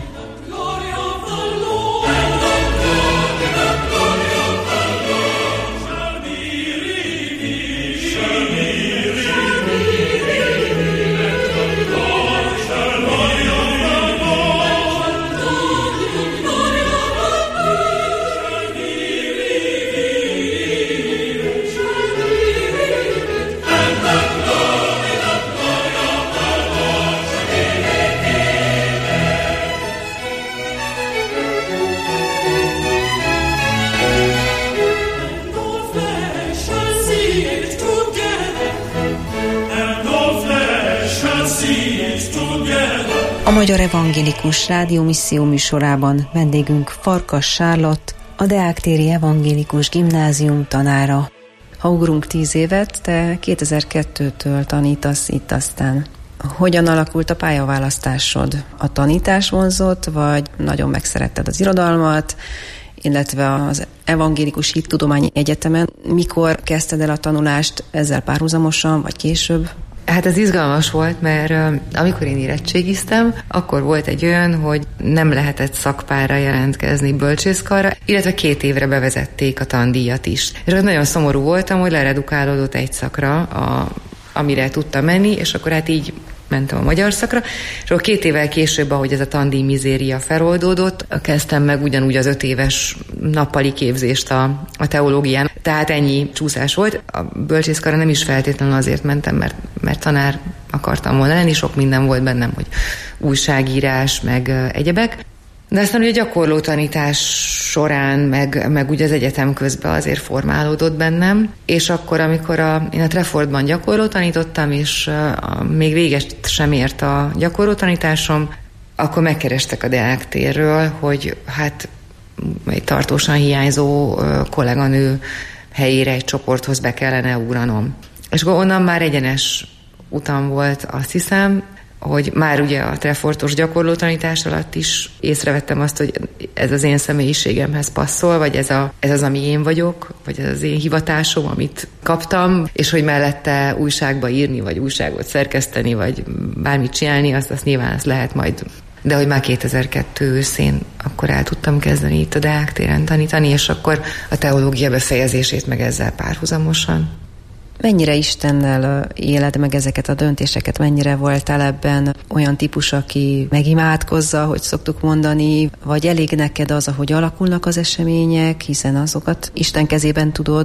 A Magyar Evangélikus Rádió Misszió műsorában vendégünk Farkas Charlotte, a Deák-téri Evangélikus Gimnázium tanára. Ha ugrunk tíz évet, te kétezer-kettőtől tanítasz itt aztán. Hogyan alakult a pályaválasztásod? A tanítás vonzott, vagy nagyon megszeretted az irodalmat, illetve az Evangélikus Hittudományi Egyetemen? Mikor kezdted el a tanulást, ezzel párhuzamosan, vagy később? Hát ez izgalmas volt, mert amikor én érettségiztem, akkor volt egy olyan, hogy nem lehetett szakpára jelentkezni bölcsészkarra, illetve két évre bevezették a tandíjat is. És nagyon szomorú voltam, hogy leredukálódott egy szakra, a, amire tudtam menni, és akkor hát így mentem a magyar szakra, és akkor két évvel később, ahogy ez a tandíj mizéria feloldódott, kezdtem meg ugyanúgy az öt éves nappali képzést a, a teológián. Tehát ennyi csúszás volt. A bölcsészkarra nem is feltétlenül azért mentem, mert, mert tanár akartam volna lenni, sok minden volt bennem, hogy újságírás, meg egyebek. De aztán ugye a gyakorló tanítás során, meg, meg ugye az egyetem közben azért formálódott bennem, és akkor, amikor a, én a Trefordban gyakorló tanítottam, és a, még véget sem ért a gyakorló tanításom, akkor megkerestek a Deák-térről, hogy hát egy tartósan hiányzó kolléganő helyére egy csoporthoz be kellene ugranom. És akkor onnan már egyenes utam volt, azt hiszem, hogy már ugye a Trefortos gyakorló tanítás alatt is észrevettem azt, hogy ez az én személyiségemhez passzol, vagy ez, a, ez az, ami én vagyok, vagy ez az én hivatásom, amit kaptam, és hogy mellette újságba írni, vagy újságot szerkeszteni, vagy bármit csinálni, azt, azt nyilván azt lehet majd. De hogy már kétezer-kettő őszén akkor el tudtam kezdeni itt a Deák-téren tanítani, és akkor a teológia befejezését meg ezzel párhuzamosan. Mennyire Istennel éled meg ezeket a döntéseket? Mennyire voltál ebben olyan típus, aki megimádkozza, hogy szoktuk mondani, vagy elég neked az, ahogy alakulnak az események, hiszen azokat Isten kezében tudod?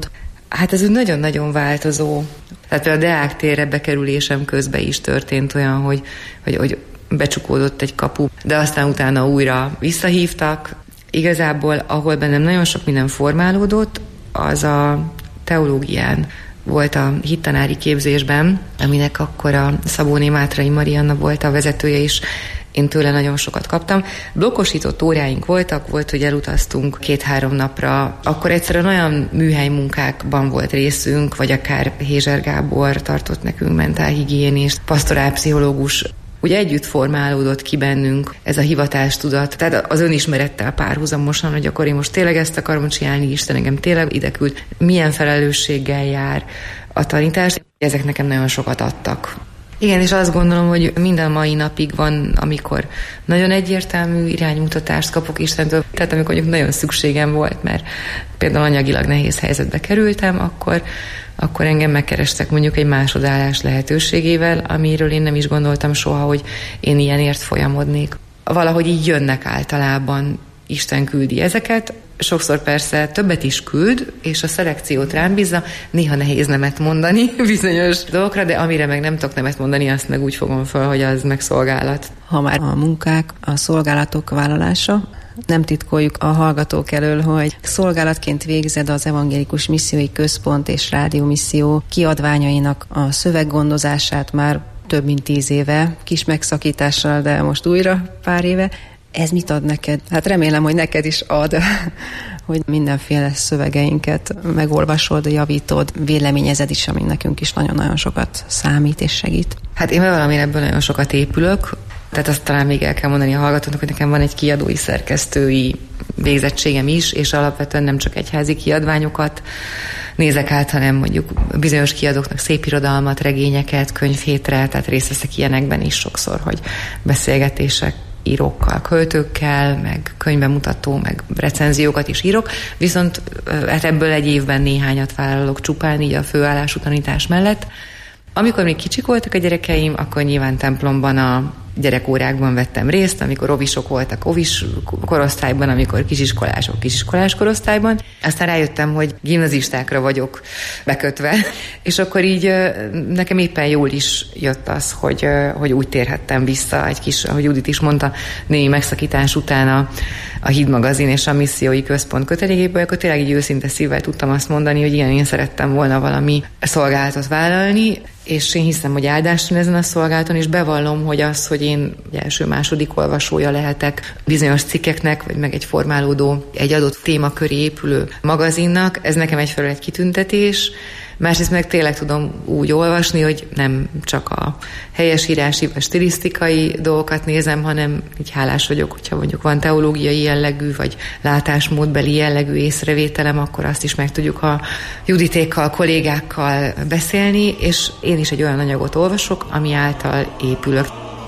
Hát ez úgy nagyon-nagyon változó. Tehát például a Deák térre bekerülésem közben is történt olyan, hogy, hogy, hogy becsukódott egy kapu, de aztán utána újra visszahívtak. Igazából, ahol bennem nagyon sok minden formálódott, az a teológián volt a hittanári képzésben, aminek akkor a Szabóné Mátrai Marianna volt a vezetője, és én tőle nagyon sokat kaptam. Blokkosított óráink voltak, volt, hogy elutaztunk két-három napra, akkor egyszerűen olyan műhely munkákban volt részünk, vagy akár Hézser Gábor tartott nekünk mentálhigiénést, pastorálpszichológus, úgy együtt formálódott ki bennünk ez a hivatástudat, tehát az önismerettel párhuzamosan, hogy akkor én most tényleg ezt akarom csinálni, Isten engem tényleg ide küld, milyen felelősséggel jár a tanítás. Ezek nekem nagyon sokat adtak. Igen, és azt gondolom, hogy minden mai napig van, amikor nagyon egyértelmű iránymutatást kapok Istentől, tehát amikor mondjuk nagyon szükségem volt, mert például anyagilag nehéz helyzetbe kerültem, akkor, akkor engem megkerestek mondjuk egy másodállás lehetőségével, amiről én nem is gondoltam soha, hogy én ilyenért folyamodnék. Valahogy így jönnek általában, Isten küldi ezeket, sokszor persze többet is küld, és a szelekciót rám bízza, néha nehéz nemet mondani bizonyos dolgokra, de amire meg nem tudok nemet mondani, azt meg úgy fogom fel, hogy az meg szolgálat. Ha már a munkák, a szolgálatok vállalása, nem titkoljuk a hallgatók elől, hogy szolgálatként végzed az Evangélikus Missziói Központ és Rádiómisszió kiadványainak a szöveggondozását már több mint tíz éve, kis megszakítással, de most újra pár éve. Ez mit ad neked? Hát remélem, hogy neked is ad, hogy mindenféle szövegeinket megolvasod, javítod, véleményezed is, ami nekünk is nagyon-nagyon sokat számít és segít. Hát én valamire ebből nagyon sokat épülök, tehát azt talán még el kell mondani a hallgatónak, hogy nekem van egy kiadói, szerkesztői végzettségem is, és alapvetően nem csak egyházi kiadványokat nézek át, hanem mondjuk bizonyos kiadóknak szépirodalmat, regényeket, könyvhétre, tehát részt veszek ilyenekben is sokszor, hogy beszélgetések írókkal, költőkkel, meg könyvemutató, meg recenziókat is írok, viszont hát ebből egy évben néhányat vállalok csupán így a főállású tanítás mellett. Amikor még kicsik voltak a gyerekeim, akkor nyilván templomban a gyerekórákban vettem részt, amikor ovisok voltak ovis korosztályban, amikor kisiskolások kisiskolás korosztályban. Aztán rájöttem, hogy gimnazistákra vagyok bekötve, és akkor így nekem éppen jól is jött az, hogy, hogy úgy térhettem vissza egy kis, ahogy Judit is mondta, némi megszakítás után a, a Híd magazin és a Missziói Központ kötelékéből, akkor tényleg így őszinte szívvel tudtam azt mondani, hogy igen, én szerettem volna valami szolgálatot vállalni, és én hiszem, hogy áldás van ezen a szolgálaton, és bevallom, hogy az, hogy én első-második olvasója lehetek bizonyos cikkeknek, vagy meg egy formálódó, egy adott témaköré épülő magazinnak, ez nekem egyfelől egy kitüntetés, másrészt meg tényleg tudom úgy olvasni, hogy nem csak a helyesírási vagy stilisztikai dolgokat nézem, hanem így hálás vagyok, hogyha mondjuk van teológiai jellegű, vagy látásmódbeli jellegű észrevételem, akkor azt is meg tudjuk a Juditékkal, kollégákkal beszélni, és én is egy olyan anyagot olvasok, ami által épülök.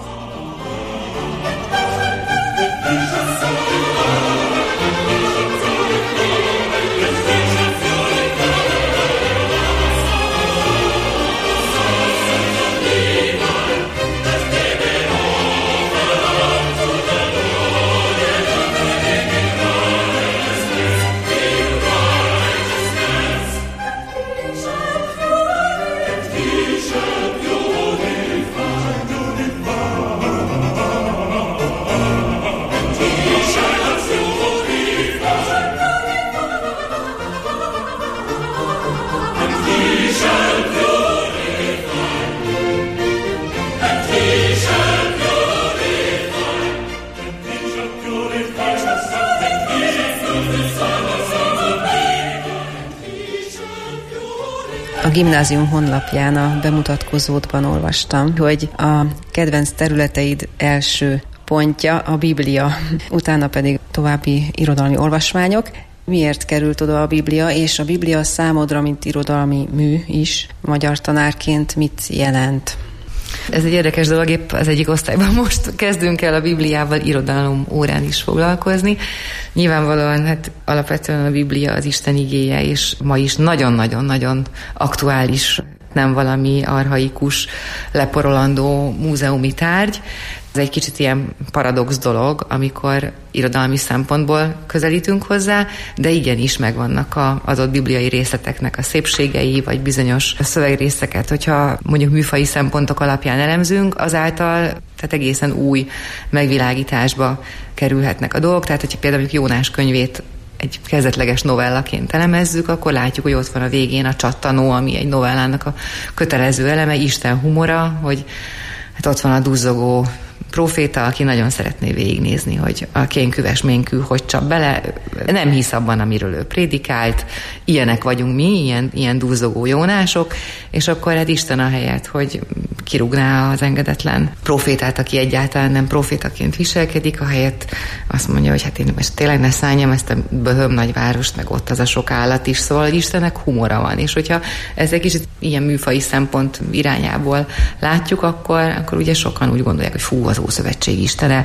A gimnázium honlapján a bemutatkozódban olvastam, hogy a kedvenc területeid első pontja a Biblia, utána pedig további irodalmi olvasmányok. Miért került oda a Biblia, és a Biblia számodra, mint irodalmi mű is, magyar tanárként mit jelent? Ez egy érdekes dolog, épp az egyik osztályban most kezdünk el a Bibliával irodalom órán is foglalkozni. Nyilvánvalóan hát alapvetően a Biblia az Isten igéje, és ma is nagyon-nagyon-nagyon aktuális nem valami archaikus, leporolandó múzeumi tárgy. Ez egy kicsit ilyen paradox dolog, amikor irodalmi szempontból közelítünk hozzá, de igenis megvannak az adott bibliai részleteknek a szépségei, vagy bizonyos szövegrészeket, hogyha mondjuk műfaji szempontok alapján elemzünk, azáltal tehát egészen új megvilágításba kerülhetnek a dolgok. Tehát, hogyha például Jónás könyvét egy kezdetleges novellaként elemezzük, akkor látjuk, hogy ott van a végén a csattanó, ami egy novellának a kötelező eleme, Isten humora, hogy hát ott van a duzzogó próféta, aki nagyon szeretné végignézni, hogy a kénküves ménkű hogy csap bele, nem hisz abban, amiről ő prédikált, ilyenek vagyunk mi, ilyen, ilyen duzzogó Jónások, és akkor hát Isten ahelyett, hogy kirúgná az engedetlen profétát, aki egyáltalán nem profétaként viselkedik, ahelyett azt mondja, hogy hát én most tényleg ne szálljam ezt a böhöm nagyvárost, meg ott az a sok állat is, szóval hogy Istennek humora van, és hogyha ez egy kicsit ilyen műfaji szempont irányából látjuk, akkor, akkor ugye sokan úgy gondolják, hogy fú, az Ószövetség istene,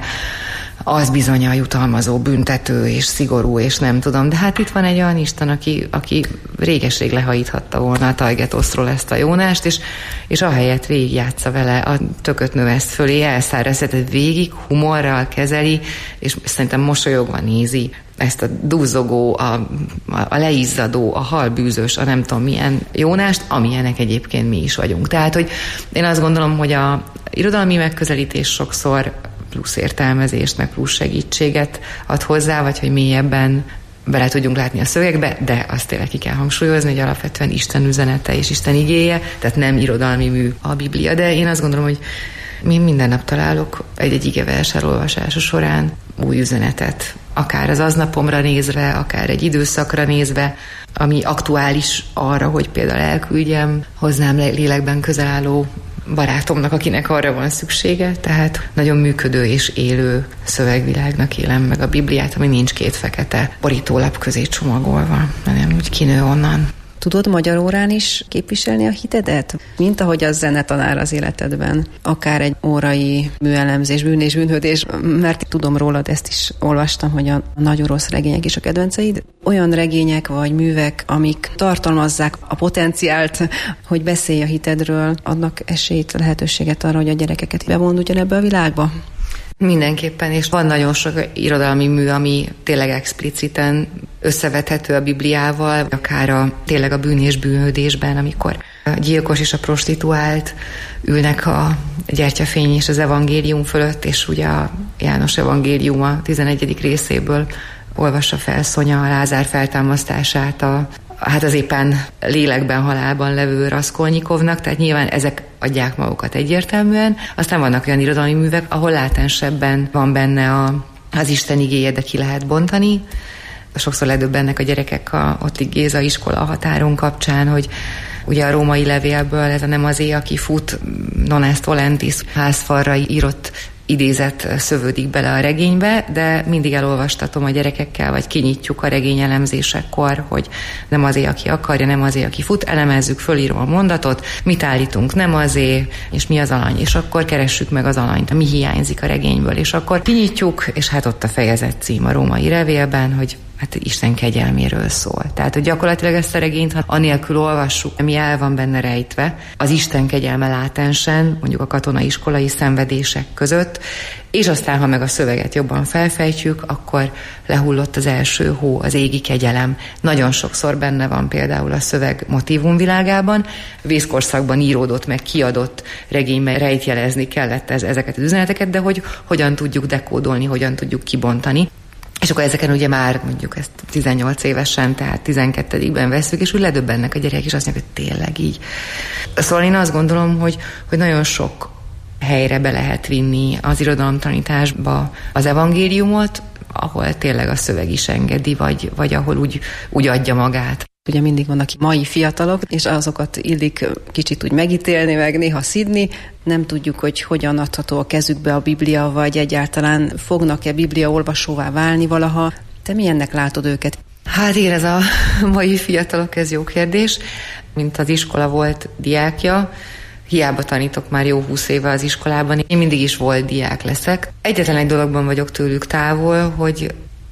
az bizony a jutalmazó, büntető és szigorú, és nem tudom. De hát itt van egy olyan Isten, aki, aki réges-rég lehajíthatta volna a Tajgetoszról ezt a Jónást, és, és ahelyett végigjátsza vele a tököt növeszt fölé, elszárezheted végig, humorral kezeli, és szerintem mosolyogva nézi ezt a duzzogó, a, a leizzadó, a halbűzös, a nem tudom milyen Jónást, amilyenek egyébként mi is vagyunk. Tehát, hogy én azt gondolom, hogy a irodalmi megközelítés sokszor plusz értelmezést, meg plusz segítséget ad hozzá, vagy hogy mélyebben bele tudjunk látni a szövegbe, de azt tényleg ki kell hangsúlyozni, hogy alapvetően Isten üzenete és Isten igéje, tehát nem irodalmi mű a Biblia, de én azt gondolom, hogy én minden nap találok egy-egy igevers elolvasása során új üzenetet, akár az aznapomra nézve, akár egy időszakra nézve, ami aktuális arra, hogy például elküldjem hozzám lélekben közel álló barátomnak, akinek arra van szüksége, tehát nagyon működő és élő szövegvilágnak élem meg a Bibliát, ami nincs két fekete borítólap közé csomagolva, hanem úgy kinő onnan. Tudod magyar órán is képviselni a hitedet? Mint ahogy az zenetanár az életedben. Akár egy órai műelemzés, bűn és bűnhődés, mert tudom rólad, ezt is olvastam, hogy a nagy orosz regények is a kedvenceid. Olyan regények vagy művek, amik tartalmazzák a potenciált, hogy beszélj a hitedről, adnak esélyt, lehetőséget arra, hogy a gyerekeket bevonul ugyanebbe a világba? Mindenképpen, és van nagyon sok irodalmi mű, ami tényleg expliciten összevethető a Bibliával, akár a, tényleg a bűn és bűnhődésben, amikor a gyilkos és a prostituált ülnek a gyertyafény és az evangélium fölött, és ugye a János evangéliuma tizenegyedik részéből olvassa fel Szonya a Lázár feltámasztását a hát az éppen lélekben, halálban levő Raskolnyikovnak, tehát nyilván ezek adják magukat egyértelműen. Aztán vannak olyan irodalmi művek, ahol látensebben van benne a, az Isten igéje, de ki lehet bontani. Sokszor ledöbbennek a gyerekek a Ottlik Géza iskola határon kapcsán, hogy ugye a római levélből ez a nem azé, aki fut, non est volentis házfalra írott idézet szövődik bele a regénybe, de mindig elolvastatom a gyerekekkel, vagy kinyitjuk a regény elemzésekor, hogy nem azért, aki akarja, nem azért, aki fut, elemezzük, fölírom a mondatot, mit állítunk, nem azért, és mi az alany, és akkor keressük meg az alanyt, mi hiányzik a regényből, és akkor kinyitjuk, és hát ott a fejezet cím a római levélben, hogy hát Isten kegyelméről szól. Tehát, hogy gyakorlatilag ezt a regényt, ha anélkül olvassuk, ami el van benne rejtve, az Isten kegyelme látensen, mondjuk a katonai iskolai szenvedések között, és aztán, ha meg a szöveget jobban felfejtjük, akkor lehullott az első hó, az égi kegyelem. Nagyon sokszor benne van például a szöveg motívumvilágában, vészkorszakban íródott, meg kiadott regényben rejtjelezni kellett ez, ezeket az üzeneteket, de hogy hogyan tudjuk dekódolni, hogyan tudjuk kibontani. És akkor ezeken ugye már mondjuk ezt tizennyolc évesen, tehát tizenkettedikben veszük, és úgy ledöbbennek a gyerekek, és azt mondják, hogy tényleg így. Szóval én azt gondolom, hogy, hogy nagyon sok helyre be lehet vinni az irodalomtanításba az evangéliumot, ahol tényleg a szöveg is engedi, vagy, vagy ahol úgy, úgy adja magát. Ugye mindig vannak mai fiatalok, és azokat illik kicsit úgy megítélni, meg néha szidni. Nem tudjuk, hogy hogyan adható a kezükbe a Biblia, vagy egyáltalán fognak-e Biblia olvasóvá válni valaha. Te milyennek látod őket? Hát én ez a mai fiatalok, ez jó kérdés. Mint az iskola volt diákja, hiába tanítok már jó húsz éve az iskolában, én mindig is volt diák leszek. Egyetlen egy dologban vagyok tőlük távol, hogy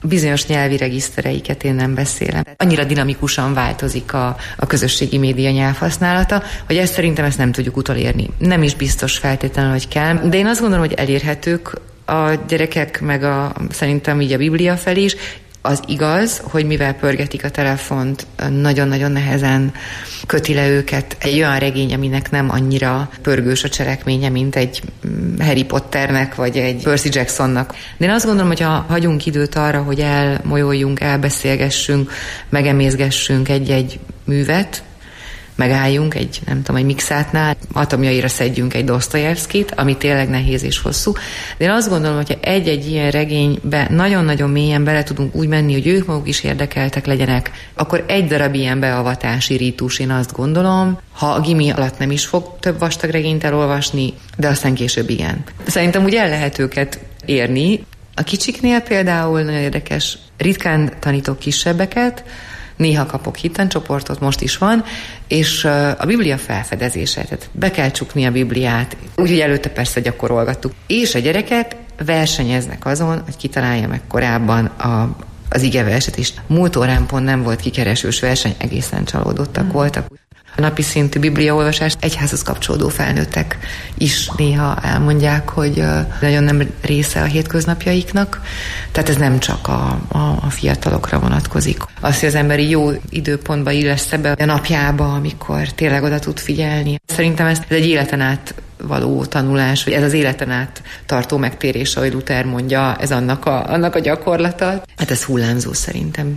bizonyos nyelvi regisztereiket én nem beszélem. Annyira dinamikusan változik a, a közösségi média nyelvhasználata, hogy ezt szerintem ezt nem tudjuk utolérni. Nem is biztos feltétlenül, hogy kell, de én azt gondolom, hogy elérhetők a gyerekek, meg a, szerintem így a Biblia felé is. Az igaz, hogy mivel pörgetik a telefont, nagyon-nagyon nehezen köti le őket egy olyan regény, aminek nem annyira pörgős a cselekménye, mint egy Harry Potternek, vagy egy Percy Jacksonnak. De én azt gondolom, hogy ha hagyunk időt arra, hogy elmolyoljunk, elbeszélgessünk, megemészgessünk egy-egy művet, megálljunk egy, nem tudom, egy mixátnál, atomjaira szedjünk egy Dosztojevszkit, ami tényleg nehéz és hosszú. De én azt gondolom, hogyha egy-egy ilyen regénybe nagyon-nagyon mélyen bele tudunk úgy menni, hogy ők maguk is érdekeltek legyenek, akkor egy darab ilyen beavatási rítus, én azt gondolom, ha a gimi alatt nem is fog több vastag regényt elolvasni, de aztán később igen. Szerintem úgy el lehet őket érni. A kicsiknél például nagyon érdekes, ritkán tanítok kisebbeket, néha kapok hittencsoportot, most is van, és a Biblia felfedezése, tehát be kell csukni a Bibliát, úgyhogy előtte persze gyakorolgattuk. És a gyerekek versenyeznek azon, hogy kitalálja meg korábban a, az igeverset is. Múlt órán pont nem volt kikeresős verseny, egészen csalódottak mm. voltak. A napi szintű bibliaolvasást egyházhoz kapcsolódó felnőttek is néha elmondják, hogy nagyon nem része a hétköznapjaiknak. Tehát ez nem csak a, a, a fiatalokra vonatkozik. Az, hogy az emberi jó időpontba illesz be a napjába, amikor tényleg oda tud figyelni. Szerintem ez, ez egy életen át való tanulás, vagy ez az életen át tartó megtérés, ahogy Luther mondja, ez annak a, annak a gyakorlata. Hát ez hullámzó szerintem.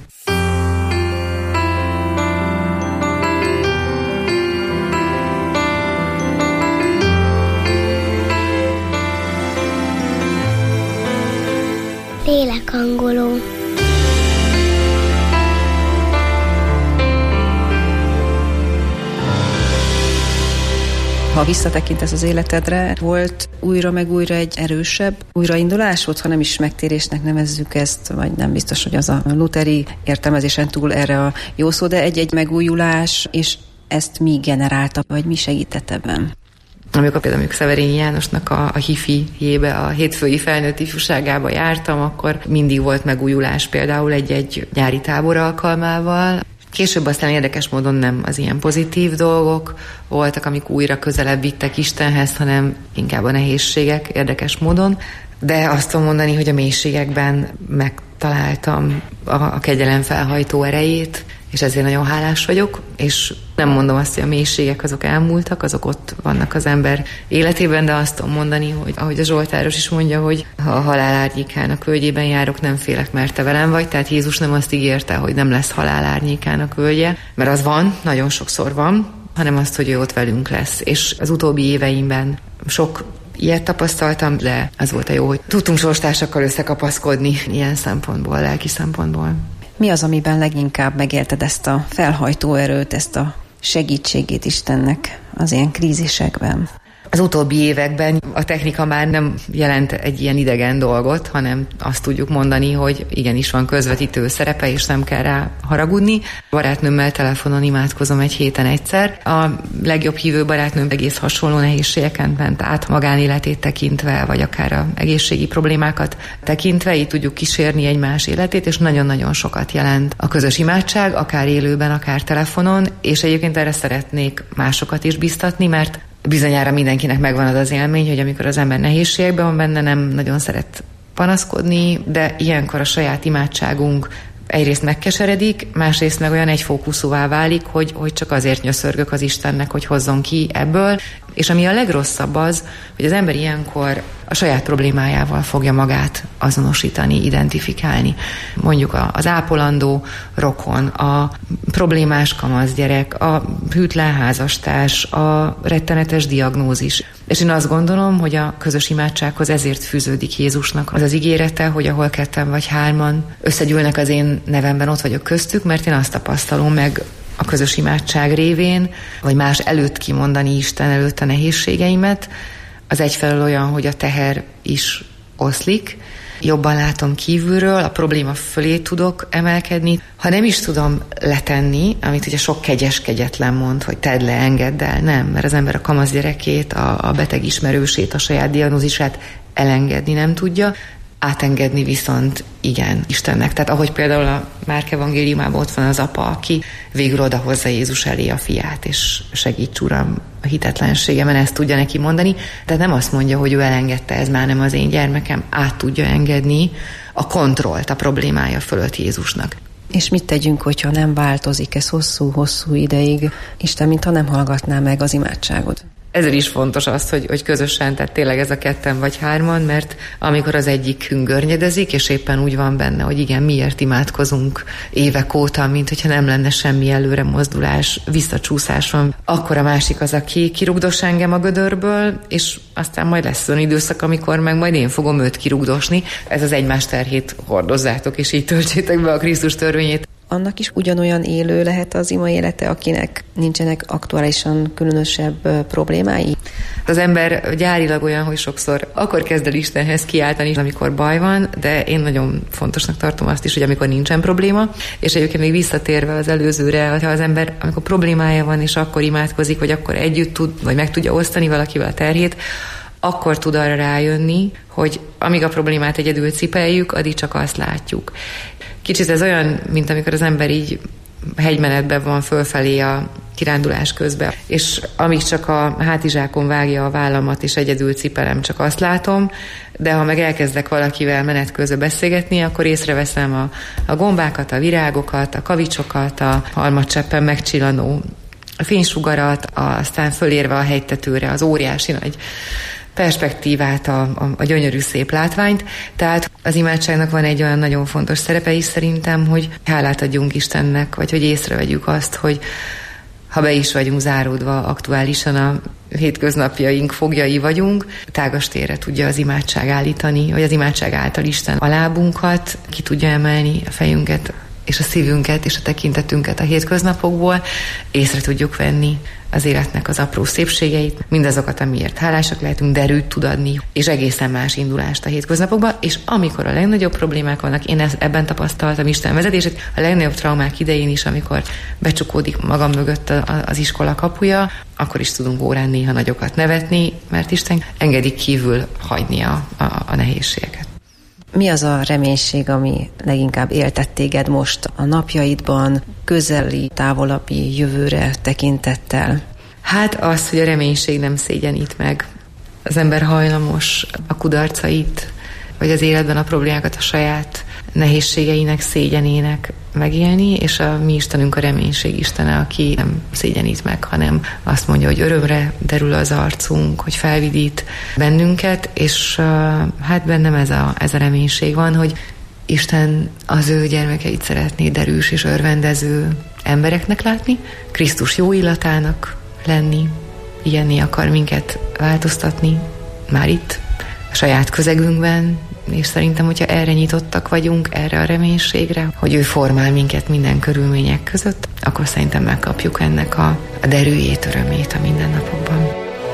Lélekhangoló. Ha visszatekintesz az életedre, volt újra meg újra egy erősebb újraindulás volt, ha nem is megtérésnek nevezzük ezt, vagy nem biztos, hogy az a lutheri értelmezésen túl erre a jó szó, de egy-egy megújulás, és ezt mi generálta, vagy mi segített ebben? Amikor például mondjuk Szeverényi Jánosnak a, a hifijébe, a hétfői felnőtt ifjúságába jártam, akkor mindig volt megújulás, például egy-egy nyári tábor alkalmával. Később aztán érdekes módon nem az ilyen pozitív dolgok voltak, amik újra közelebb vittek Istenhez, hanem inkább a nehézségek érdekes módon. De azt tudom mondani, hogy a mélységekben megtaláltam a, a kegyelem felhajtó erejét, és ezért nagyon hálás vagyok, és nem mondom azt, hogy a mélységek azok elmúltak, azok ott vannak az ember életében, de azt tudom mondani, hogy ahogy a Zsoltáros is mondja, hogy ha a halál árnyékának völgyében járok, nem félek, mert te velem vagy, tehát Jézus nem azt ígérte, hogy nem lesz halál árnyékának völgye, mert az van, nagyon sokszor van, hanem azt, hogy ő ott velünk lesz. És az utóbbi éveimben sok ilyet tapasztaltam, de az volt a jó, hogy tudtunk sorstársakkal összekapaszkodni ilyen szempontból, lelki szempontból. Mi az, amiben leginkább megélted ezt a felhajtó erőt, ezt a segítségét Istennek az ilyen krízisekben? Az utóbbi években a technika már nem jelent egy ilyen idegen dolgot, hanem azt tudjuk mondani, hogy igenis van közvetítő szerepe, és nem kell rá haragudni. Barátnőmmel telefonon imádkozom egy héten egyszer. A legjobb hívő barátnőm egész hasonló nehézségeken ment át, magánéletét tekintve, vagy akár a egészségi problémákat tekintve, így tudjuk kísérni egymás életét, és nagyon-nagyon sokat jelent a közös imádság, akár élőben, akár telefonon, és egyébként erre szeretnék másokat is biztatni, mert bizonyára mindenkinek megvan az az élmény, hogy amikor az ember nehézségekben van benne, nem nagyon szeret panaszkodni, de ilyenkor a saját imádságunk egyrészt megkeseredik, másrészt meg olyan egyfókuszúvá válik, hogy, hogy csak azért nyöszörgök az Istennek, hogy hozzon ki ebből. És ami a legrosszabb az, hogy az ember ilyenkor a saját problémájával fogja magát azonosítani, identifikálni. Mondjuk az ápolandó rokon, a problémás kamaszgyerek, a hűtlen házastárs, a rettenetes diagnózis. És én azt gondolom, hogy a közös imádsághoz ezért fűződik Jézusnak az az ígérete, hogy ahol ketten vagy hárman összegyűlnek az én nevemben, ott vagyok köztük, mert én azt tapasztalom meg a közös imádság révén, vagy más előtt kimondani Isten előtt a nehézségeimet, az egyfelől olyan, hogy a teher is oszlik, jobban látom kívülről, a probléma fölé tudok emelkedni. Ha nem is tudom letenni, amit ugye sok kegyes kegyetlen mond, hogy tedd le, engedd el, nem, mert az ember a kamasz gyerekét, a, a beteg ismerősét, a saját diagnózisát elengedni nem tudja, Átengedni viszont igen Istennek. Tehát ahogy például a Márk evangéliumában ott van az apa, aki végül odahozza Jézus elé a fiát, és segíts Uram a hitetlenségemen, ezt tudja neki mondani, de nem azt mondja, hogy ő elengedte, ez már nem az én gyermekem, át tudja engedni a kontrollt, a problémája fölött Jézusnak. És mit tegyünk, hogyha nem változik ez hosszú-hosszú ideig, Isten mintha nem hallgatná meg az imádságot? Ezért is fontos az, hogy, hogy közösen, tehát tényleg ez a ketten vagy hárman, mert amikor az egyikünk görnyedezik, és éppen úgy van benne, hogy igen, miért imádkozunk évek óta, mint hogyha nem lenne semmi előre mozdulás, visszacsúszás van, akkor a másik az, aki kirugdos engem a gödörből, és aztán majd lesz olyan időszak, amikor meg majd én fogom őt kirugdosni. Ez az egymás terhét hordozzátok, és így töltsétek be a Krisztus törvényét. Annak is ugyanolyan élő lehet az ima élete, akinek nincsenek aktuálisan különösebb problémái? Az ember gyárilag olyan, hogy sokszor akkor kezd el Istenhez kiáltani, amikor baj van, de én nagyon fontosnak tartom azt is, hogy amikor nincsen probléma, és egyébként még visszatérve az előzőre, ha az ember, amikor problémája van, és akkor imádkozik, vagy akkor együtt tud, vagy meg tudja osztani valakivel a terhét, akkor tud arra rájönni, hogy amíg a problémát egyedül cipeljük, addig csak azt látjuk. Kicsit ez olyan, mint amikor az ember így hegymenetben van fölfelé a kirándulás közben, és amíg csak a hátizsákon vágja a vállamat, és egyedül cipelem, csak azt látom, de ha meg elkezdek valakivel menet közben beszélgetni, akkor észreveszem a, a gombákat, a virágokat, a kavicsokat, a harmadcseppen megcsillanó fénysugarat, aztán fölérve a hegytetőre az óriási nagy perspektívát, a, a, a gyönyörű szép látványt. Tehát az imádságnak van egy olyan nagyon fontos szerepe is szerintem, hogy hálát adjunk Istennek, vagy hogy észrevegyük azt, hogy ha be is vagyunk záródva, aktuálisan a hétköznapjaink fogjai vagyunk, tágas térre tudja az imádság állítani, vagy az imádság által Isten a lábunkat, ki tudja emelni a fejünket, és a szívünket, és a tekintetünket a hétköznapokból, észre tudjuk venni az életnek az apró szépségeit, mindazokat, amiért hálásak lehetünk, derűt tud adni, és egészen más indulást a hétköznapokban, és amikor a legnagyobb problémák vannak, én ebben tapasztaltam Isten vezetését, a legnagyobb traumák idején is, amikor becsukódik magam mögött az iskola kapuja, akkor is tudunk órán néha nagyokat nevetni, mert Isten engedik kívül hagyni a, a, a nehézségeket. Mi az a reménység, ami leginkább éltet téged most a napjaidban, közeli, távolabbi jövőre tekintettel? Hát az, hogy a reménység nem szégyenít meg. Az ember hajlamos a kudarcait, vagy az életben a problémákat a saját nehézségeinek, szégyenének megélni, és a mi Istenünk a reménység Istene, aki nem szégyenít meg, hanem azt mondja, hogy örömre derül az arcunk, hogy felvidít bennünket, és uh, hát bennem ez a, ez a reménység van, hogy Isten az ő gyermekeit szeretné derűs és örvendező embereknek látni, Krisztus jó illatának lenni, ilyenné akar minket változtatni, már itt, a saját közegünkben, és szerintem, hogyha erre nyitottak vagyunk, erre a reménységre, hogy ő formál minket minden körülmények között, akkor szerintem megkapjuk ennek a, a derűjét, örömét a mindennapokban.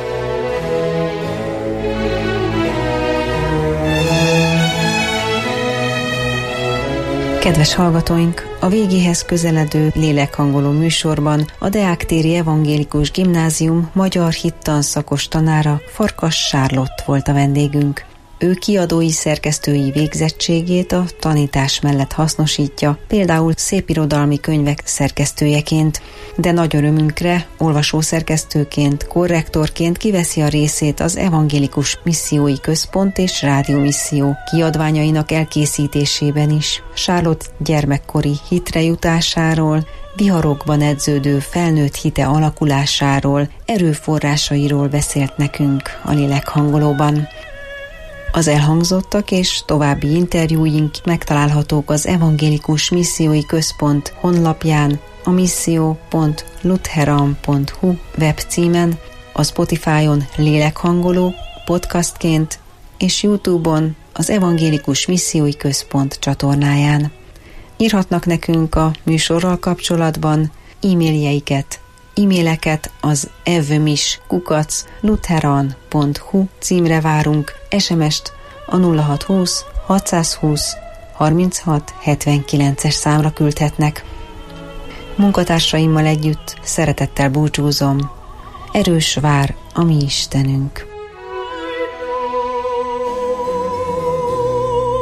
Kedves hallgatóink, a végéhez közeledő lélekhangoló műsorban a Deák-téri Evangélikus Gimnázium magyar hittanszakos tanára, Farkas Charlotte volt a vendégünk. Ő kiadói szerkesztői végzettségét a tanítás mellett hasznosítja, például szépirodalmi könyvek szerkesztőjeként, de nagy örömünkre olvasószerkesztőként, korrektorként kiveszi a részét az Evangélikus Missziói Központ és Rádiómisszió kiadványainak elkészítésében is. Charlotte gyermekkori hitre jutásáról, viharokban edződő felnőtt hite alakulásáról, erőforrásairól beszélt nekünk a lélekhangolóban. Az elhangzottak és további interjúink megtalálhatók az Evangélikus Missziói Központ honlapján, a misszió pont lutheran pont hu webcímen, a Spotify-on lélekhangoló podcastként és YouTube-on az Evangélikus Missziói Központ csatornáján. Írhatnak nekünk a műsorral kapcsolatban e-mailjeiket, e-maileket az evmis kukac lutheran pont hu címre várunk, es em est a nulla hat húsz hatszázhúsz harminchat hetvenkilences számra küldhetnek. Munkatársaimmal együtt szeretettel búcsúzom. Erős vár a mi Istenünk.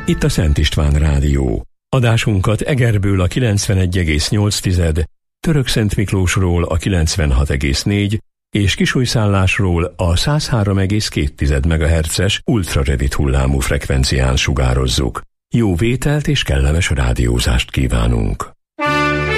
Itt a Szent István Rádió. Adásunkat Egerből a kilencvenegy egész nyolc, Törökszent Miklósról a kilencvenhat egész négy és Kisújszállásról a száz három egész két megahertzes ultrarövid hullámú frekvencián sugározzuk. Jó vételt és kellemes rádiózást kívánunk!